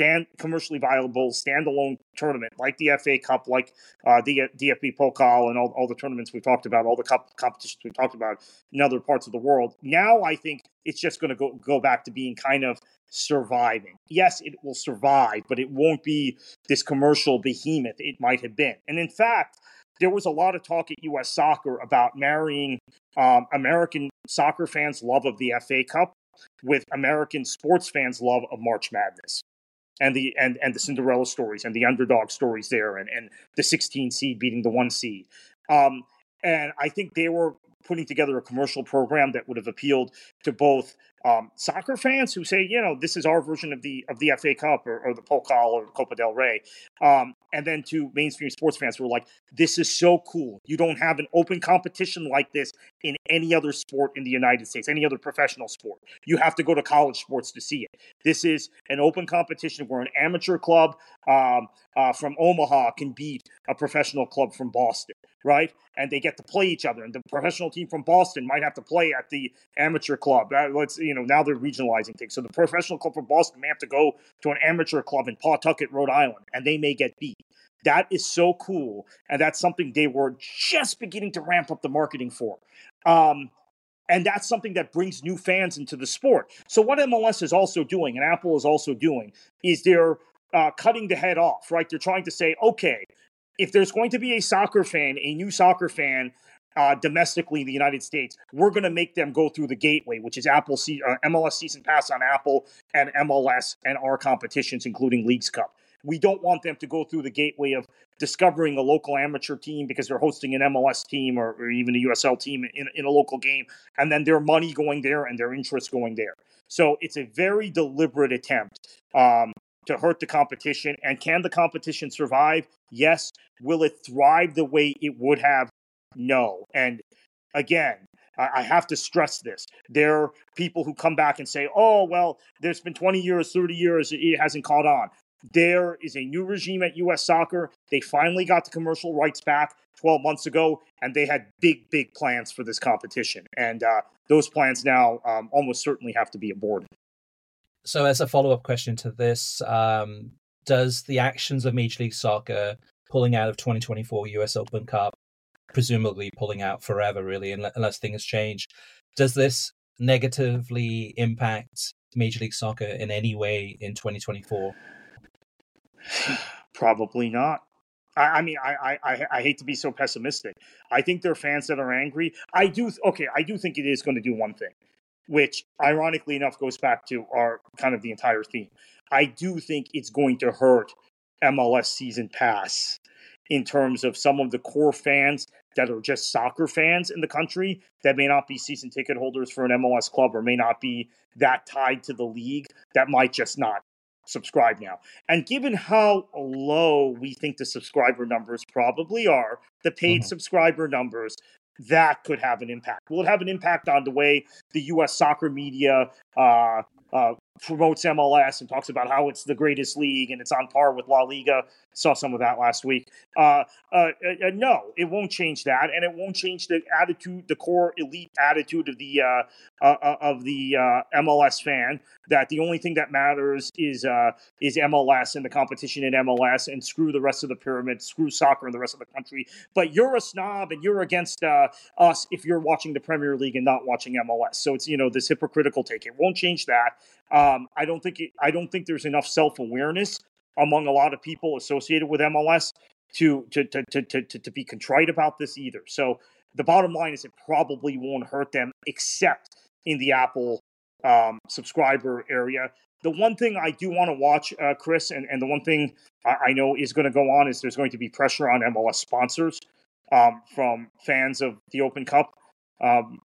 standalone tournament, like the FA Cup, like the DFB Pokal, and all the tournaments we talked about, all the competitions we talked about in other parts of the world. Now I think it's just going to go back to being kind of surviving. Yes, it will survive, but it won't be this commercial behemoth it might have been. And in fact, there was a lot of talk at US Soccer about marrying American soccer fans' love of the FA Cup with American sports fans' love of March Madness and the Cinderella stories and the underdog stories there and the 16 seed beating the 1 seed. And I think they were putting together a commercial program that would have appealed to both soccer fans who say, this is our version of the FA Cup or the Pokal or Copa del Rey, and then to mainstream sports fans who are like, this is so cool. You don't have an open competition like this in any other sport in the United States, any other professional sport. You have to go to college sports to see it. This is an open competition where an amateur club from Omaha can beat a professional club from Boston. right? And they get to play each other. And the professional team from Boston might have to play at the amateur club. Now they're regionalizing things. So the professional club from Boston may have to go to an amateur club in Pawtucket, Rhode Island, and they may get beat. That is so cool. And that's something they were just beginning to ramp up the marketing for. And that's something that brings new fans into the sport. So what MLS is also doing, and Apple is also doing, is they're cutting the head off, right? They're trying to say, okay, if there's going to be a new soccer fan domestically in the United States, we're going to make them go through the gateway, which is MLS Season Pass on Apple and MLS and our competitions, including Leagues Cup. We don't want them to go through the gateway of discovering a local amateur team because they're hosting an MLS team or even a USL team in a local game, and then their money going there and their interest going there. So it's a very deliberate attempt to hurt the competition. And can the competition survive? Yes. Will it thrive the way it would have? No. And again, I have to stress this. There are people who come back and say, oh, well, there's been 20 years, 30 years, it hasn't caught on. There is a new regime at U.S. Soccer. They finally got the commercial rights back 12 months ago, and they had big, big plans for this competition. And those plans now almost certainly have to be aborted. So as a follow-up question to this, does the actions of Major League Soccer pulling out of 2024 U.S. Open Cup, presumably pulling out forever, really, unless things change, does this negatively impact Major League Soccer in any way in 2024? Probably not. I mean, I hate to be so pessimistic. I think there are fans that are angry. I do think it is going to do one thing, which ironically enough goes back to our kind of the entire theme. I do think it's going to hurt MLS Season Pass in terms of some of the core fans that are just soccer fans in the country that may not be season ticket holders for an MLS club or may not be that tied to the league, that might just not subscribe now. And given how low we think the subscriber numbers probably are, the paid subscriber numbers, that could have an impact. Will it have an impact on the way the U.S. soccer media promotes MLS and talks about how it's the greatest league and it's on par with La Liga? Saw some of that last week. No, it won't change that, and it won't change the attitude, the core elite attitude of the MLS fan. That the only thing that matters is MLS and the competition in MLS, and screw the rest of the pyramid, screw soccer and the rest of the country. But you're a snob and you're against us if you're watching the Premier League and not watching MLS. So it's this hypocritical take. It won't change that. I don't think there's enough self-awareness among a lot of people associated with MLS to be contrite about this either. So the bottom line is it probably won't hurt them, except in the Apple subscriber area. The one thing I do want to watch, Chris, and the one thing I know is going to go on is there's going to be pressure on MLS sponsors from fans of the Open Cup. I'm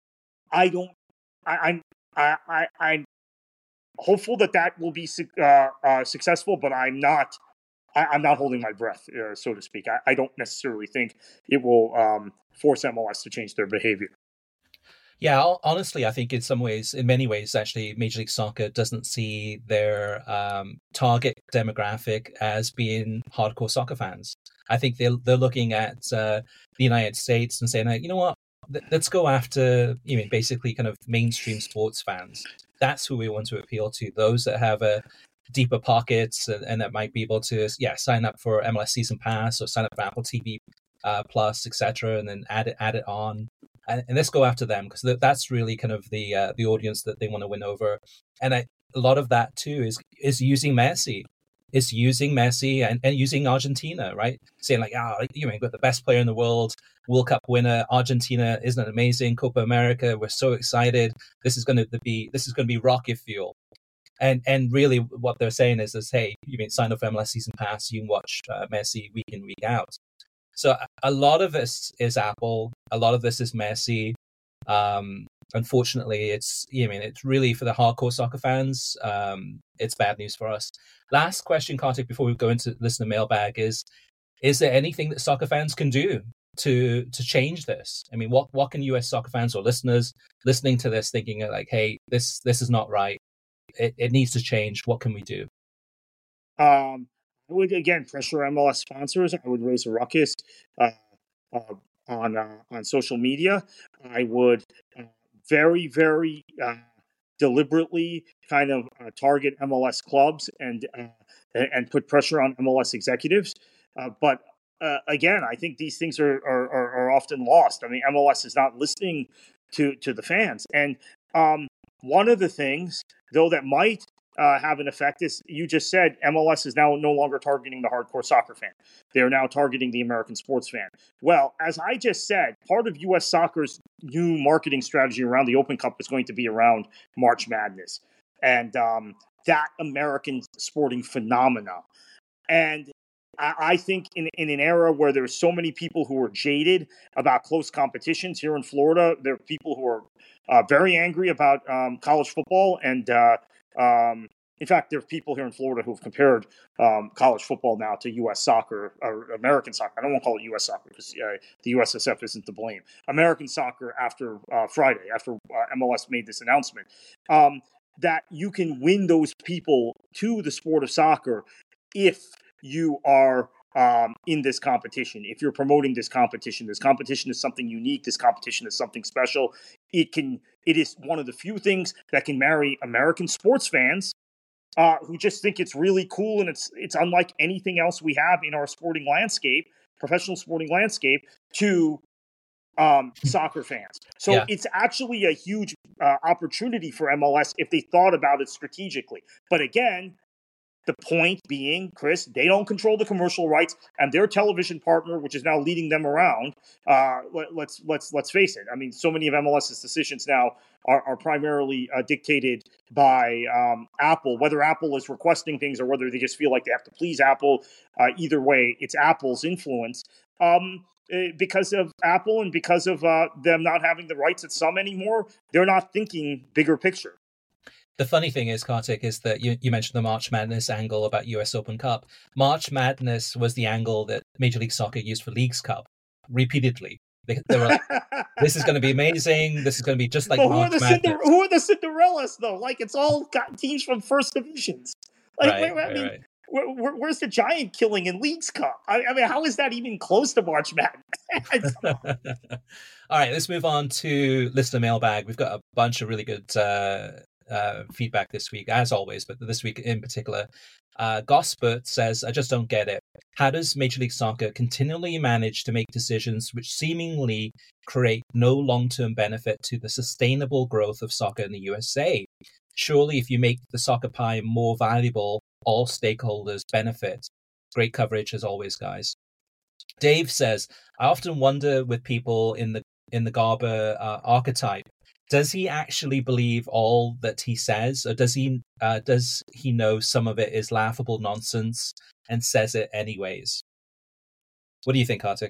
hopeful that will be successful, but I'm not holding my breath, so to speak. I don't necessarily think it will force MLS to change their behavior. Yeah, honestly, I think in many ways, actually, Major League Soccer doesn't see their target demographic as being hardcore soccer fans. I think they're looking at the United States and saying, you know what, let's go after basically kind of mainstream sports fans. That's who we want to appeal to, those that have a deeper pockets and that might be able to sign up for MLS Season Pass or sign up for Apple TV Plus, etc., and then add it on. And let's go after them, because that's really kind of the audience that they want to win over. And a lot of that too is using Messi. It's using Messi and using Argentina, right? Saying like, you've got the best player in the world, World Cup winner, Argentina, isn't it amazing? Copa America, we're so excited. This is going to be rocket fuel. And really, what they're saying is, hey, sign up for MLS Season Pass, you can watch Messi week in, week out. So a lot of this is Apple, a lot of this is Messi. Unfortunately, it's really for the hardcore soccer fans. It's bad news for us. Last question, Kartik, before we go into listener mailbag is there anything that soccer fans can do to change this? I mean, what can US soccer fans or listeners listening to this thinking like, hey, this is not right. It needs to change. What can we do? I would, again, pressure MLS sponsors. I would raise a ruckus. on social media. I would very, very deliberately kind of target MLS clubs and put pressure on MLS executives. But again, I think these things are often lost. I mean, MLS is not listening to the fans. And one of the things, though, that might have an effect is, you just said, MLS is now no longer targeting the hardcore soccer fan. They are now targeting the American sports fan. Well, as I just said, part of U.S. soccer's new marketing strategy around the Open Cup is going to be around March Madness and that American sporting phenomena. And I think in an era where there's so many people who are jaded about close competitions here in Florida, there are people who are very angry about college football. And in fact, there are people here in Florida who have compared college football now to U.S. soccer or American soccer. I don't want to call it U.S. soccer because the USSF isn't to blame. American soccer after Friday, after MLS made this announcement, that you can win those people to the sport of soccer if you are in this competition. If you're promoting this competition is something unique. This competition is something special. It is one of the few things that can marry American sports fans who just think it's really cool and it's unlike anything else we have in our sporting landscape, professional sporting landscape, to soccer fans. So It's actually a huge opportunity for MLS if they thought about it strategically. But again, the point being, Chris, they don't control the commercial rights, and their television partner, which is now leading them around, let's face it. I mean, so many of MLS's decisions now are primarily dictated by Apple. Whether Apple is requesting things or whether they just feel like they have to please Apple, either way, it's Apple's influence. Because of Apple and because of them not having the rights at some anymore, they're not thinking bigger picture. The funny thing is, Kartik, is that you mentioned the March Madness angle about US Open Cup. March Madness was the angle that Major League Soccer used for Leagues Cup repeatedly. They were like, this is going to be amazing. This is going to be just like March Madness. Who are the Cinderellas, though? Like, it's all got teams from first divisions. Like, right. Where's the Giant killing in Leagues Cup? I mean, how is that even close to March Madness? All right, let's move on to listener mailbag. We've got a bunch of really good feedback this week, as always, but this week in particular. Gospert says, I just don't get it. How does Major League Soccer continually manage to make decisions which seemingly create no long-term benefit to the sustainable growth of soccer in the USA? Surely if you make the soccer pie more valuable, all stakeholders benefit. Great coverage as always, guys. Dave says, I often wonder with people in the Garber archetype, does he actually believe all that he says, or does he know some of it is laughable nonsense and says it anyways? What do you think, Kartik?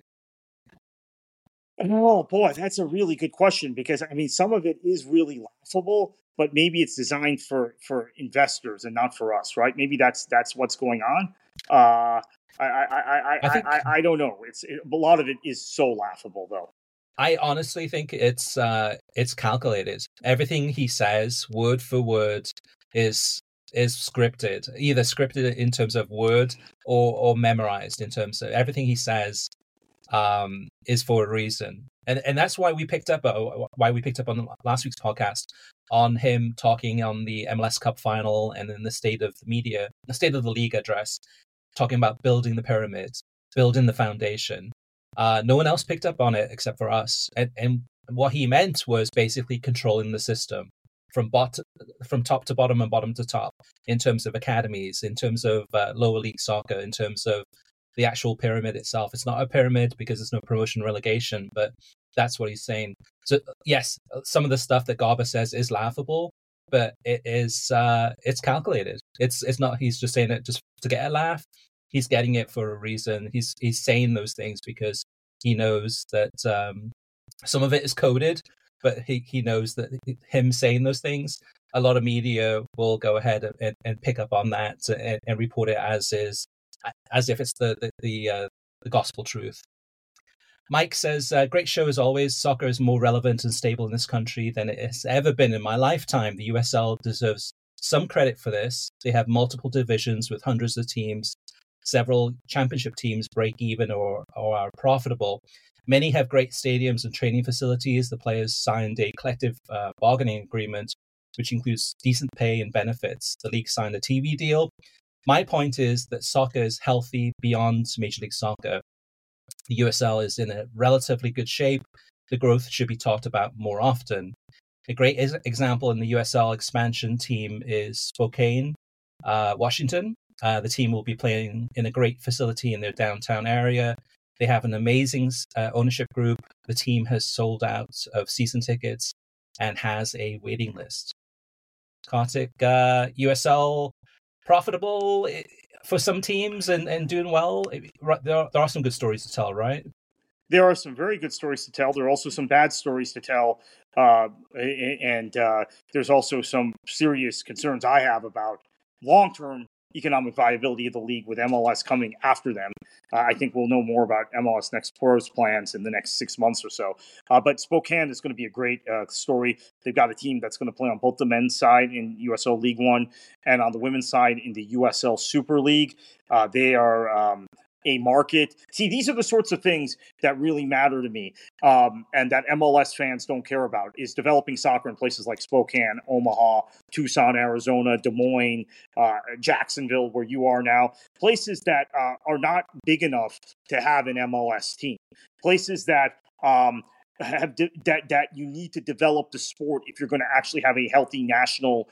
Oh boy, that's a really good question, because I mean, some of it is really laughable, but maybe it's designed for investors and not for us, right? Maybe that's what's going on. I don't know. A lot of it is so laughable, though. I honestly think it's calculated. Everything he says, word for word, is scripted. Either scripted in terms of word or memorized in terms of everything he says is for a reason. And that's why we picked up on last week's podcast on him talking on the MLS Cup final and in the State of the League address, talking about building the pyramids, building the foundation. No one else picked up on it except for us. And what he meant was basically controlling the system from top to bottom and bottom to top, in terms of academies, in terms of lower league soccer, in terms of the actual pyramid itself. It's not a pyramid because there's no promotion relegation, but that's what he's saying. So yes, some of the stuff that Garber says is laughable, but it's calculated. It's not he's just saying it just to get a laugh. He's getting it for a reason. He's saying those things because he knows that some of it is coded, but he knows that him saying those things, a lot of media will go ahead and pick up on that and report it as if it's the gospel truth. Mike says, great show as always. Soccer is more relevant and stable in this country than it has ever been in my lifetime. The USL deserves some credit for this. They have multiple divisions with hundreds of teams. Several championship teams break even or are profitable. Many have great stadiums and training facilities. The players signed a collective bargaining agreement, which includes decent pay and benefits. The league signed a TV deal. My point is that soccer is healthy beyond Major League Soccer. The USL is in a relatively good shape. The growth should be talked about more often. A great example in the USL expansion team is Spokane, Washington. The team will be playing in a great facility in their downtown area. They have an amazing ownership group. The team has sold out of season tickets and has a waiting list. Kartik, USL profitable for some teams and doing well. There are some good stories to tell, right? There are some very good stories to tell. There are also some bad stories to tell. And there's also some serious concerns I have about long-term economic viability of the league with MLS coming after them. I think we'll know more about MLS Next Pro's plans in the next 6 months or so. But Spokane is going to be a great story. They've got a team that's going to play on both the men's side in USL League One and on the women's side in the USL Super League. They are a market. See, these are the sorts of things that really matter to me, and that MLS fans don't care about, is developing soccer in places like Spokane, Omaha, Tucson, Arizona, Des Moines, Jacksonville, where you are now. Places that are not big enough to have an MLS team. Places that that you need to develop the sport if you're going to actually have a healthy national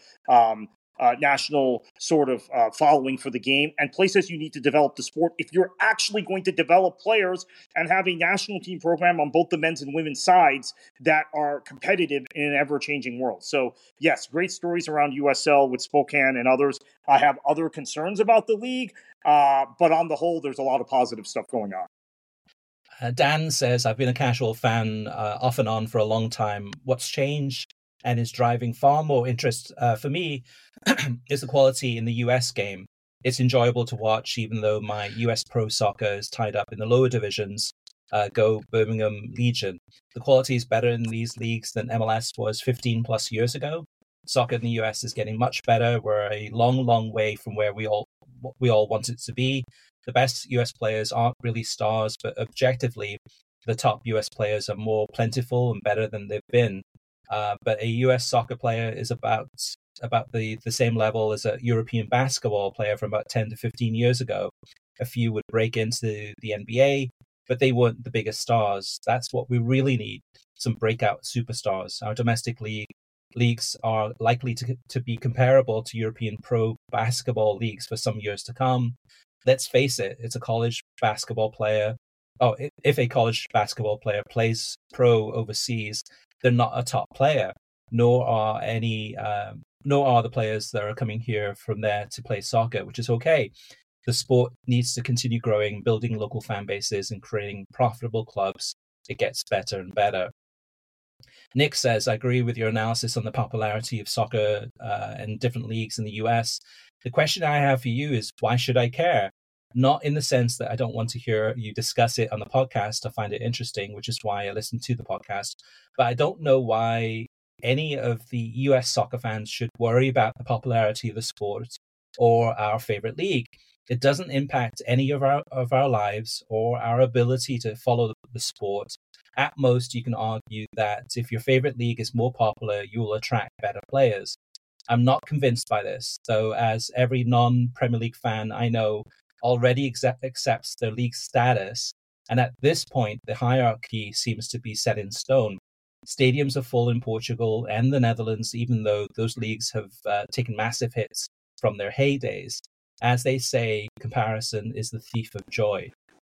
sort of following for the game, and places you need to develop the sport if you're actually going to develop players and have a national team program on both the men's and women's sides that are competitive in an ever-changing world. So yes, great stories around USL with Spokane and others. I have other concerns about the league, but on the whole, there's a lot of positive stuff going on. Dan says, I've been a casual fan off and on for a long time. What's changed and is driving far more interest for me is the quality in the US game. It's enjoyable to watch, even though my US pro soccer is tied up in the lower divisions. Go Birmingham Legion. The quality is better in these leagues than MLS was 15 plus years ago. Soccer in the US is getting much better. We're a long, long way from where we all want it to be. The best US players aren't really stars, but objectively, the top US players are more plentiful and better than they've been. But a US soccer player is about the same level as a European basketball player from about 10 to 15 years ago. A few would break into the NBA, but they weren't the biggest stars. That's what we really need, some breakout superstars. Our domestic leagues are likely to be comparable to European pro basketball leagues for some years to come. Let's face it, it's a college basketball player. Oh, if a college basketball player plays pro overseas, they're not a top player, nor are the players that are coming here from there to play soccer, which is okay. The sport needs to continue growing, building local fan bases and creating profitable clubs. It gets better and better. Nick says, I agree with your analysis on the popularity of soccer and different leagues in the US. The question I have for you is, why should I care? Not in the sense that I don't want to hear you discuss it on the podcast. I find it interesting, which is why I listen to the podcast. But I don't know why any of the US soccer fans should worry about the popularity of the sport or our favorite league. It doesn't impact any of our lives or our ability to follow the sport. At most, you can argue that if your favorite league is more popular, you will attract better players. I'm not convinced by this, though, as every non-Premier League fan I know already accepts their league status, and at this point, the hierarchy seems to be set in stone. Stadiums are full in Portugal and the Netherlands, even though those leagues have taken massive hits from their heydays. As they say, comparison is the thief of joy.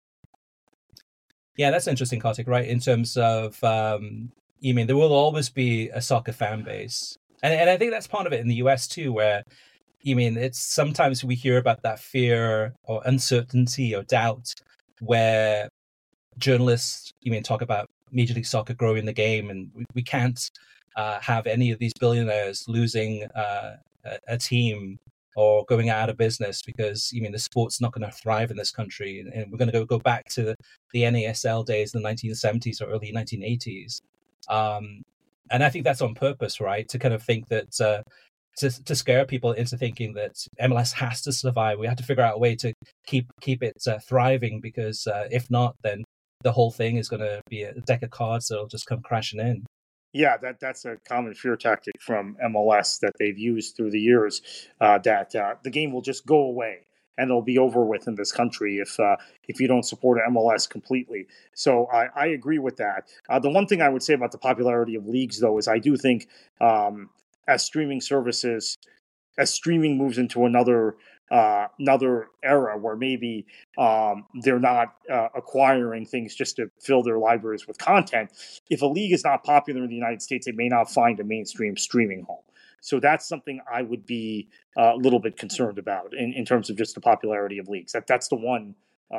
Yeah, that's interesting, Kartik, right? In terms of, there will always be a soccer fan base. And I think that's part of it in the US too, where, it's sometimes we hear about that fear or uncertainty or doubt where journalists, talk about Major League Soccer growing the game, and we can't have any of these billionaires losing a team or going out of business because, the sport's not going to thrive in this country. And we're going to go back to the NASL days in the 1970s or early 1980s. And I think that's on purpose, right? To kind of think that to scare people into thinking that MLS has to survive. We have to figure out a way to keep it thriving, because if not, then the whole thing is going to be a deck of cards that'll just come crashing in. Yeah, that's a common fear tactic from MLS that they've used through the years, that the game will just go away and it'll be over with in this country if you don't support MLS completely. So I agree with that. The one thing I would say about the popularity of leagues, though, is I do think as streaming moves into another era where maybe they're not acquiring things just to fill their libraries with content. If a league is not popular in the United States, it may not find a mainstream streaming home. So that's something I would be a little bit concerned about in terms of just the popularity of leagues. That's the one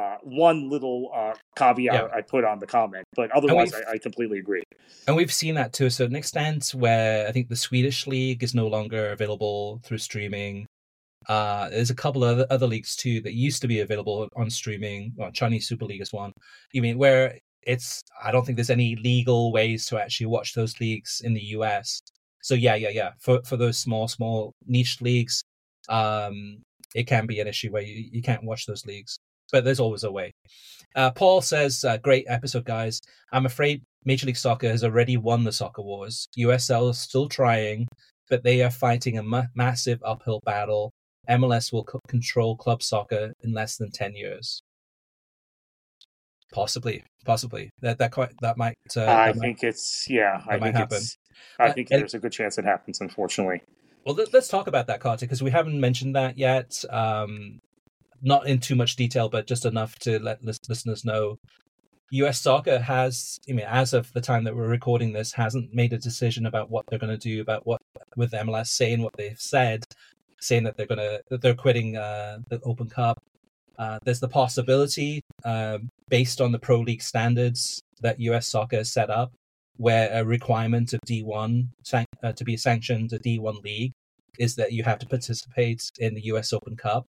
little caveat I put on the comment. But otherwise, I completely agree. And we've seen that to a certain extent, where I think the Swedish league is no longer available through streaming. There's a couple of other leagues too that used to be available on streaming. Well, Chinese Super League is one. Where I don't think there's any legal ways to actually watch those leagues in the US. So yeah. For those small niche leagues, it can be an issue where you can't watch those leagues. But there's always a way. Paul says, great episode, guys. I'm afraid Major League Soccer has already won the soccer wars. USL is still trying, but they are fighting a massive uphill battle. MLS will control club soccer in less than 10 years. Possibly. That might. I think there's a good chance it happens, unfortunately. Well, let's talk about that, Kartik, because we haven't mentioned that yet. Not in too much detail, but just enough to let listeners know. US Soccer has, as of the time that we're recording this, hasn't made a decision about what they're going to do about what with MLS, saying what they've said, saying that they're quitting the Open Cup. There's the possibility, based on the Pro League standards that US Soccer has set up, where a requirement of D1 to be sanctioned a D1 league is that you have to participate in the US Open Cup.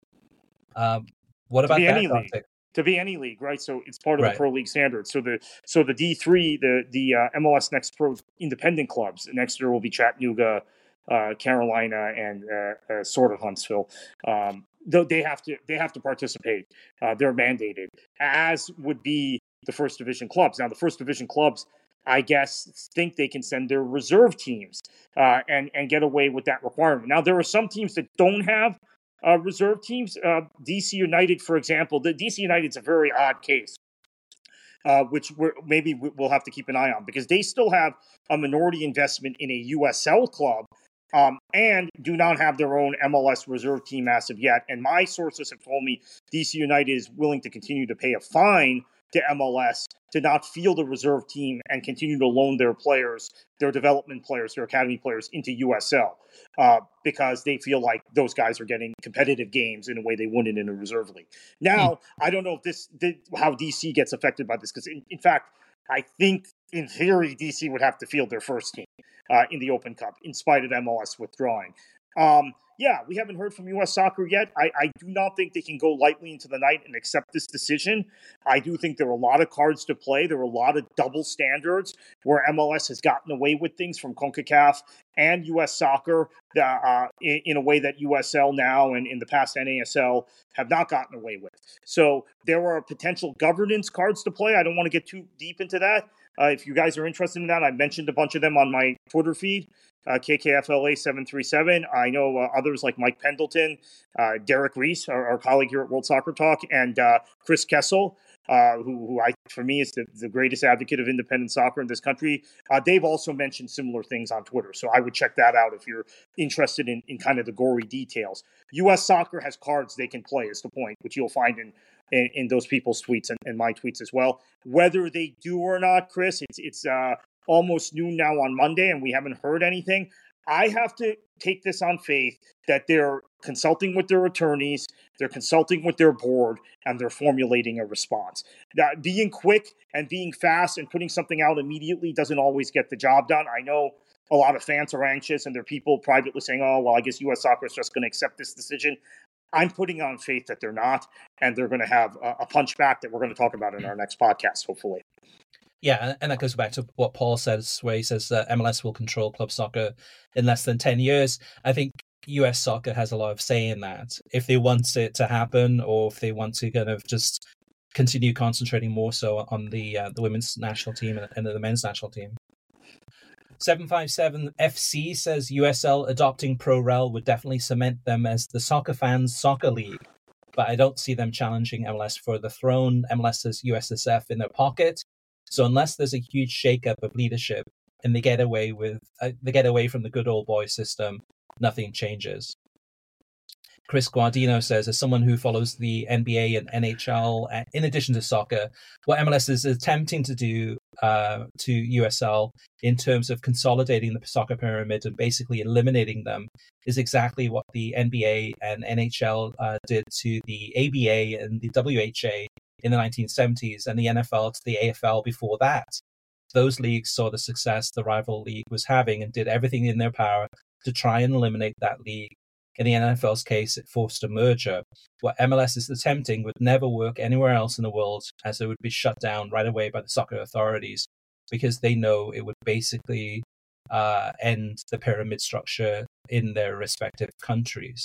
What about that? To be any league, right? So it's part of the Pro League standards. So the D3, the MLS Next Pro independent clubs. Next year will be Chattanooga, Carolina, and sort of Huntsville. Though they have to participate. They're mandated, as would be the First Division clubs. Now the First Division clubs, I guess, think they can send their reserve teams and get away with that requirement. Now there are some teams that don't have reserve teams. DC United, for example. The DC United's a very odd case, which we'll have to keep an eye on, because they still have a minority investment in a USL club and do not have their own MLS reserve team as of yet. And my sources have told me DC United is willing to continue to pay a fine to MLS to not field a reserve team and continue to loan their players, their development players, their academy players into USL because they feel like those guys are getting competitive games in a way they wouldn't in a reserve league. Now, I don't know if how DC gets affected by this, because in fact, I think in theory, DC would have to field their first team in the Open Cup in spite of MLS withdrawing. We haven't heard from U.S. Soccer yet. I do not think they can go lightly into the night and accept this decision. I do think there are a lot of cards to play. There are a lot of double standards where MLS has gotten away with things from CONCACAF and U.S. Soccer in a way that USL now and in the past NASL have not gotten away with. So there are potential governance cards to play. I don't want to get too deep into that. If you guys are interested in that, I mentioned a bunch of them on my Twitter feed. KKFLA737. I know others like Mike Pendleton, Derek Reese, our colleague here at World Soccer Talk, and Chris Kessel, who for me is the greatest advocate of independent soccer in this country. They've also mentioned similar things on Twitter, so I would check that out if you're interested in kind of the gory details. U.S. Soccer has cards they can play, is the point, which you'll find in those people's tweets and my tweets as well. Whether they do or not, Chris, it's almost noon now on Monday, and we haven't heard anything. I have to take this on faith that they're consulting with their attorneys, they're consulting with their board, and they're formulating a response. Being quick and being fast and putting something out immediately doesn't always get the job done. I know a lot of fans are anxious, and there are people privately saying, oh, well, I guess U.S. Soccer is just going to accept this decision. I'm putting on faith that they're not, and they're going to have a punchback that we're going to talk about in our next podcast, hopefully. Yeah, and that goes back to what Paul says, where he says that MLS will control club soccer in less than 10 years. I think US soccer has a lot of say in that. If they want it to happen, or if they want to kind of just continue concentrating more so on the women's national team and the men's national team. 757 FC says USL adopting Pro-Rel would definitely cement them as the soccer fans' soccer league, but I don't see them challenging MLS for the throne. MLS has USSF in their pocket, so unless there's a huge shakeup of leadership and they get away from the good old boy system, nothing changes. Chris Guardino says, as someone who follows the NBA and NHL, in addition to soccer, what MLS is attempting to do to USL in terms of consolidating the soccer pyramid and basically eliminating them is exactly what the NBA and NHL did to the ABA and the WHA in the 1970s, and the NFL to the AFL before that. Those leagues saw the success the rival league was having and did everything in their power to try and eliminate that league. In the NFL's case, it forced a merger. What MLS is attempting would never work anywhere else in the world, as it would be shut down right away by the soccer authorities, because they know it would basically end the pyramid structure in their respective countries.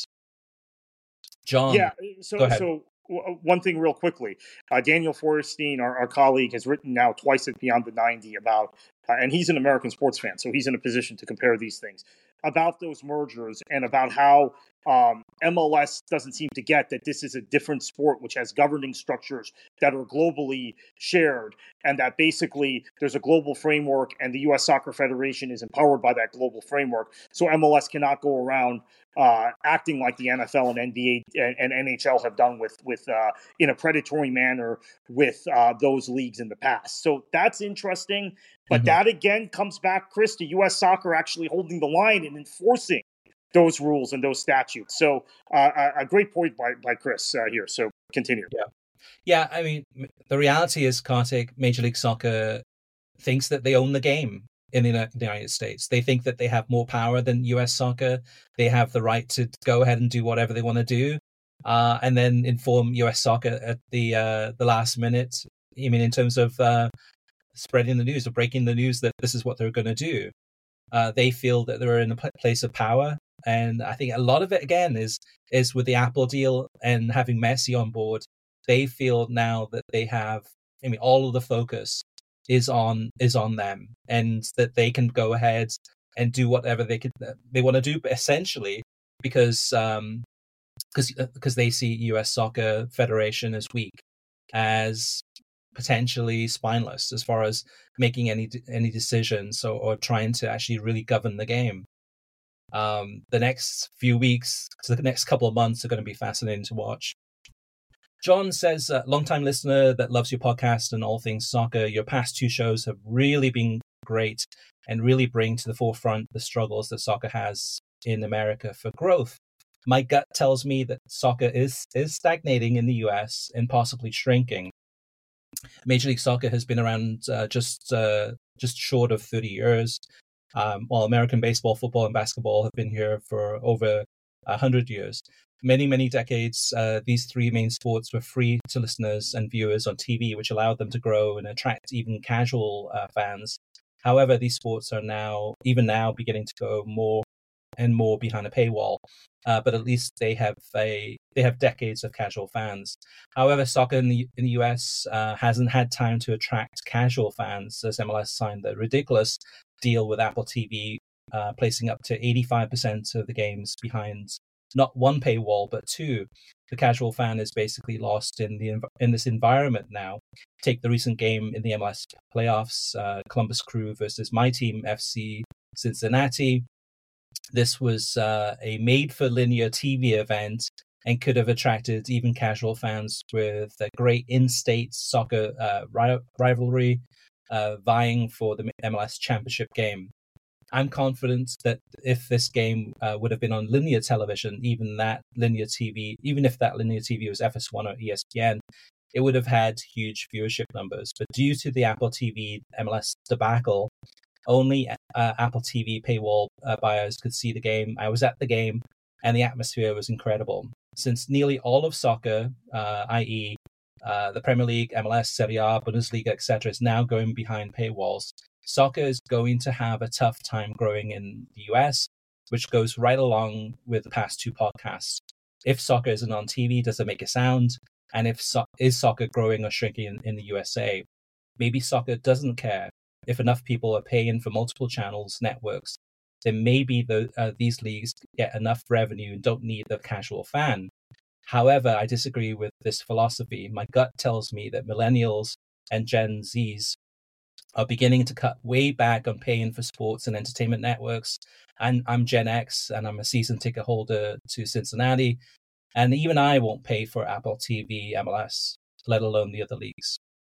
John, go ahead. So one thing real quickly. Daniel Feuerstein, our colleague, has written now twice at Beyond the 90 about, and he's an American sports fan, so he's in a position to compare these things, about those mergers and about how MLS doesn't seem to get that this is a different sport which has governing structures that are globally shared, and that basically there's a global framework and the U.S. Soccer Federation is empowered by that global framework. So MLS cannot go around acting like the NFL and NBA and NHL have done with in a predatory manner with those leagues in the past. So that's interesting. But that again comes back, Chris, to U.S. soccer actually holding the line and enforcing those rules and those statutes. So a great point by Chris here. So continue. Yeah. I mean, the reality is, Kartik, Major League Soccer thinks that they own the game in the United States. They think that they have more power than U.S. soccer. They have the right to go ahead and do whatever they want to do, and then inform U.S. soccer at the last minute. I mean, in terms of spreading the news or breaking the news that this is what they're going to do. They feel that they're in a place of power. And I think a lot of it, again, is with the Apple deal and having Messi on board. They feel now that they have, I mean, all of the focus is on them, and that they can go ahead and do whatever they want to do, but essentially because they see U.S. Soccer Federation as weak, as potentially spineless as far as making any decisions or trying to actually really govern the game. The next few weeks, the next couple of months are going to be fascinating to watch. John says, long-time listener that loves your podcast and all things soccer. Your past two shows have really been great and really bring to the forefront the struggles that soccer has in America for growth. My gut tells me that soccer is stagnating in the US and possibly shrinking. Major League Soccer has been around just short of 30 years, while American baseball, football, and basketball have been here for over 100 years. Many decades, these three main sports were free to listeners and viewers on TV, which allowed them to grow and attract even casual fans. However, these sports are now beginning to go more and more behind a paywall. But at least they have decades of casual fans. However, soccer in the US hasn't had time to attract casual fans, as MLS signed the ridiculous deal with Apple TV, placing up to 85% of the games behind not one paywall but two. The casual fan is basically lost in this environment now. Take the recent game in the MLS playoffs, Columbus Crew versus my team, FC Cincinnati. This was a made-for-linear TV event and could have attracted even casual fans with a great in-state soccer rivalry vying for the MLS championship game. I'm confident that if this game would have been on linear television, even if that linear TV was FS1 or ESPN, it would have had huge viewership numbers. But due to the Apple TV MLS debacle, only Apple TV paywall buyers could see the game. I was at the game, and the atmosphere was incredible. Since nearly all of soccer, i.e. the Premier League, MLS, Serie A, Bundesliga, etc., is now going behind paywalls, soccer is going to have a tough time growing in the US. which goes right along with the past two podcasts. If soccer isn't on TV, does it make a sound? And is soccer growing or shrinking in the USA? Maybe soccer doesn't care. If enough people are paying for multiple channels, networks, then maybe these leagues get enough revenue and don't need the casual fan. However, I disagree with this philosophy. My gut tells me that millennials and Gen Zs are beginning to cut way back on paying for sports and entertainment networks. And I'm Gen X, and I'm a season ticket holder to Cincinnati. And even I won't pay for Apple TV, MLS, let alone the other leagues.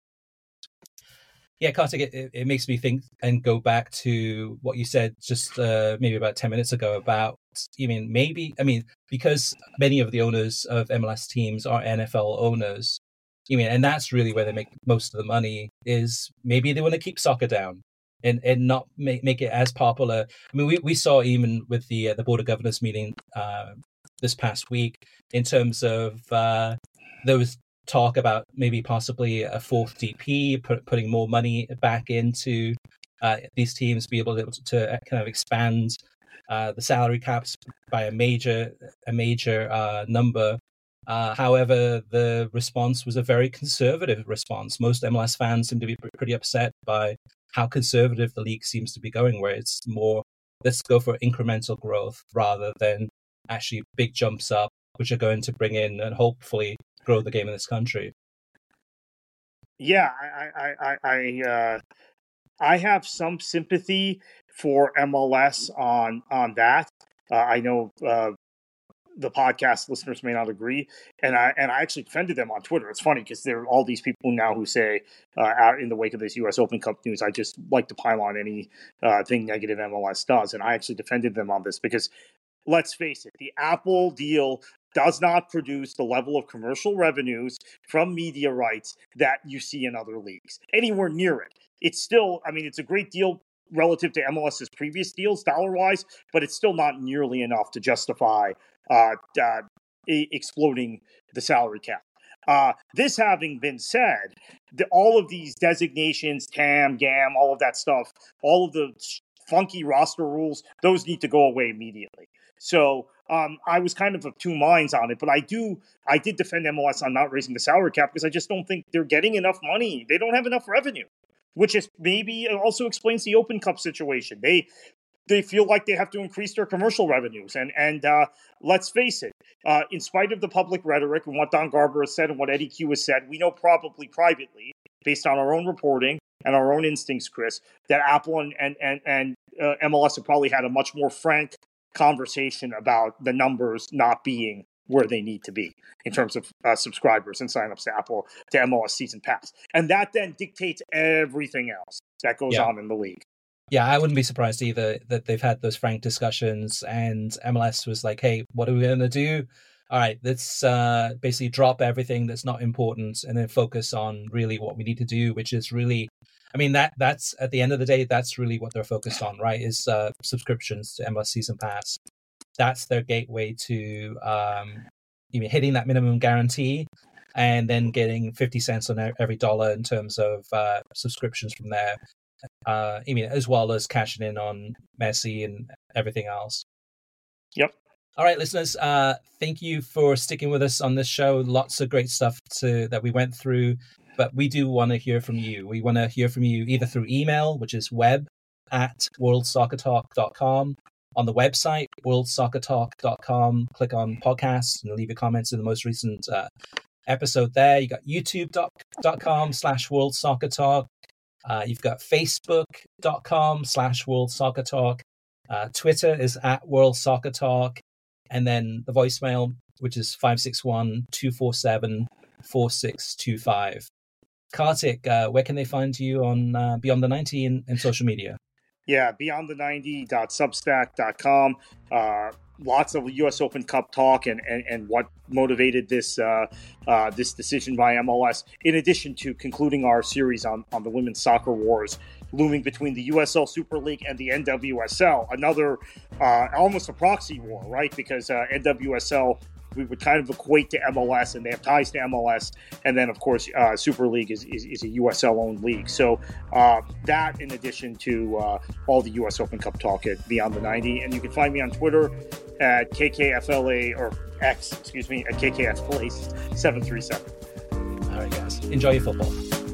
Yeah, Kartik, it makes me think and go back to what you said just maybe about 10 minutes ago about, because many of the owners of MLS teams are NFL owners, and that's really where they make most of the money, is maybe they want to keep soccer down and not make it as popular. I mean, we saw even with the Board of Governors meeting this past week, in terms of there was talk about maybe possibly a fourth DP, putting more money back into these teams, be able to kind of expand the salary caps by a major number. However, the response was a very conservative response. Most MLS fans seem to be pretty upset by how conservative the league seems to be going, where it's more, let's go for incremental growth rather than actually big jumps up, which are going to bring in and hopefully grow the game in this country. Yeah, I have some sympathy for MLS on that. I know the podcast listeners may not agree, and I actually defended them on Twitter. It's funny because there are all these people now who say, out in the wake of this U.S. Open Cup news, I just like to pile on any thing negative MLS does, and I actually defended them on this because, let's face it, the Apple deal does not produce the level of commercial revenues from media rights that you see in other leagues, anywhere near it. It's still, it's a great deal relative to MLS's previous deals, dollar-wise, but it's still not nearly enough to justify exploding the salary cap. This having been said, all of these designations, TAM, GAM, all of that stuff, all of the funky roster rules, those need to go away immediately. So I was kind of two minds on it, but I did defend MLS on not raising the salary cap because I just don't think they're getting enough money. They don't have enough revenue, which is maybe also explains the Open Cup situation. They feel like they have to increase their commercial revenues. And let's face it, in spite of the public rhetoric and what Don Garber has said and what Eddie Q has said, we know probably privately, based on our own reporting and our own instincts, Chris, that Apple and MLS have probably had a much more frank conversation about the numbers not being where they need to be in terms of subscribers and signups to MLS Season Pass. And that then dictates everything else that goes on in the league. Yeah, I wouldn't be surprised either that they've had those frank discussions and MLS was like, hey, what are we going to do? All right, let's basically drop everything that's not important and then focus on really what we need to do, which is really, that's at the end of the day, that's really what they're focused on, right? Is subscriptions to MLS Season Pass. That's their gateway to hitting that minimum guarantee and then getting 50 cents on every dollar in terms of subscriptions from there. As well as cashing in on Messi and everything else. Yep. All right, listeners, thank you for sticking with us on this show. Lots of great stuff that we went through, but we do want to hear from you. We want to hear from you either through email, which is web@worldsoccertalk.com, on the website, worldsoccertalk.com. Click on podcasts and leave your comments in the most recent episode there. You got youtube.com/worldsoccertalk. You've got facebook.com/worldsoccertalk. Twitter is @worldsoccertalk. And then the voicemail, which is 561-247-4625. Kartik, where can they find you on Beyond the 90 in social media? Yeah, beyondthe90.substack.com. Lots of U.S. Open Cup talk and what motivated this this decision by MLS, in addition to concluding our series on the women's soccer wars looming between the USL Super League and the NWSL. Another almost a proxy war, right? Because NWSL we would kind of equate to MLS, and they have ties to MLS. And then, of course, Super League is a USL-owned league. So that, in addition to all the US Open Cup talk at Beyond the 90. And you can find me on Twitter at KKFLA, or X, excuse me, at KKFLA737. All right, guys. Enjoy your football.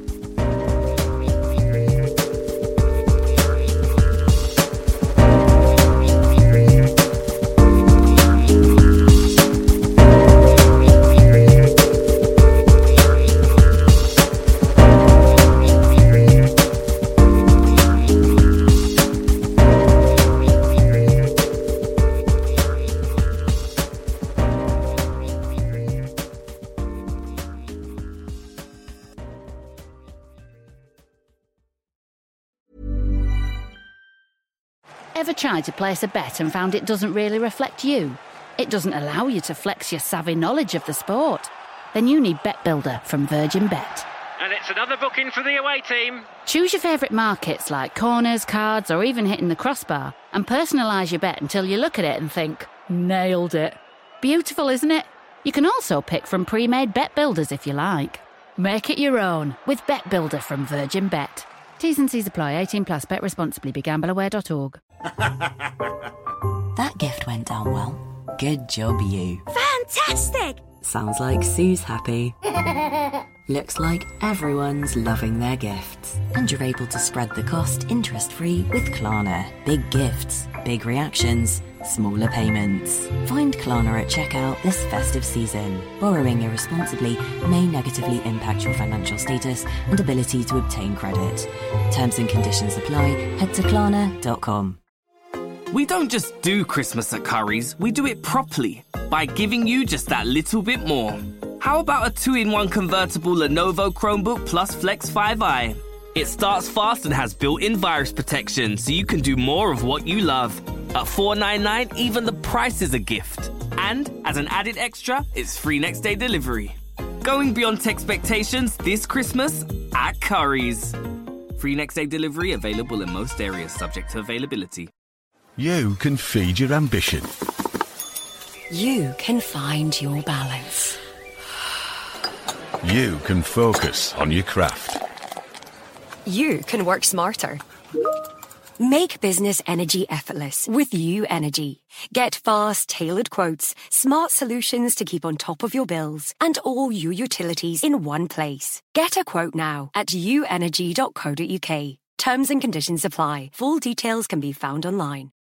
Ever tried to place a bet and found it doesn't really reflect you? It doesn't allow you to flex your savvy knowledge of the sport? Then you need Bet Builder from Virgin Bet. And it's another booking for the away team. Choose your favourite markets like corners, cards, or even hitting the crossbar, and personalise your bet until you look at it and think, nailed it. Beautiful, isn't it? You can also pick from pre-made bet builders if you like. Make it your own with Bet Builder from Virgin Bet. T's and C's apply. 18 plus. Bet responsibly. BeGambleAware.org. That gift went down well. Good job, you. Fantastic! Sounds like Sue's happy. Looks like everyone's loving their gifts. And you're able to spread the cost interest-free with Klarna. Big gifts, big reactions, smaller payments. Find Klarna at checkout this festive season. Borrowing irresponsibly may negatively impact your financial status and ability to obtain credit. Terms and conditions apply. Head to Klarna.com. We don't just do Christmas at Currys, we do it properly by giving you just that little bit more. How about a 2-in-1 convertible Lenovo Chromebook Plus Flex 5i? It starts fast and has built-in virus protection, so you can do more of what you love. At $499, even the price is a gift. And as an added extra, it's free next day delivery. Going beyond expectations this Christmas at Currys. Free next day delivery available in most areas, subject to availability. You can feed your ambition. You can find your balance. You can focus on your craft. You can work smarter. Make business energy effortless with U Energy. Get fast, tailored quotes, smart solutions to keep on top of your bills, and all your utilities in one place. Get a quote now at uenergy.co.uk. Terms and conditions apply. Full details can be found online.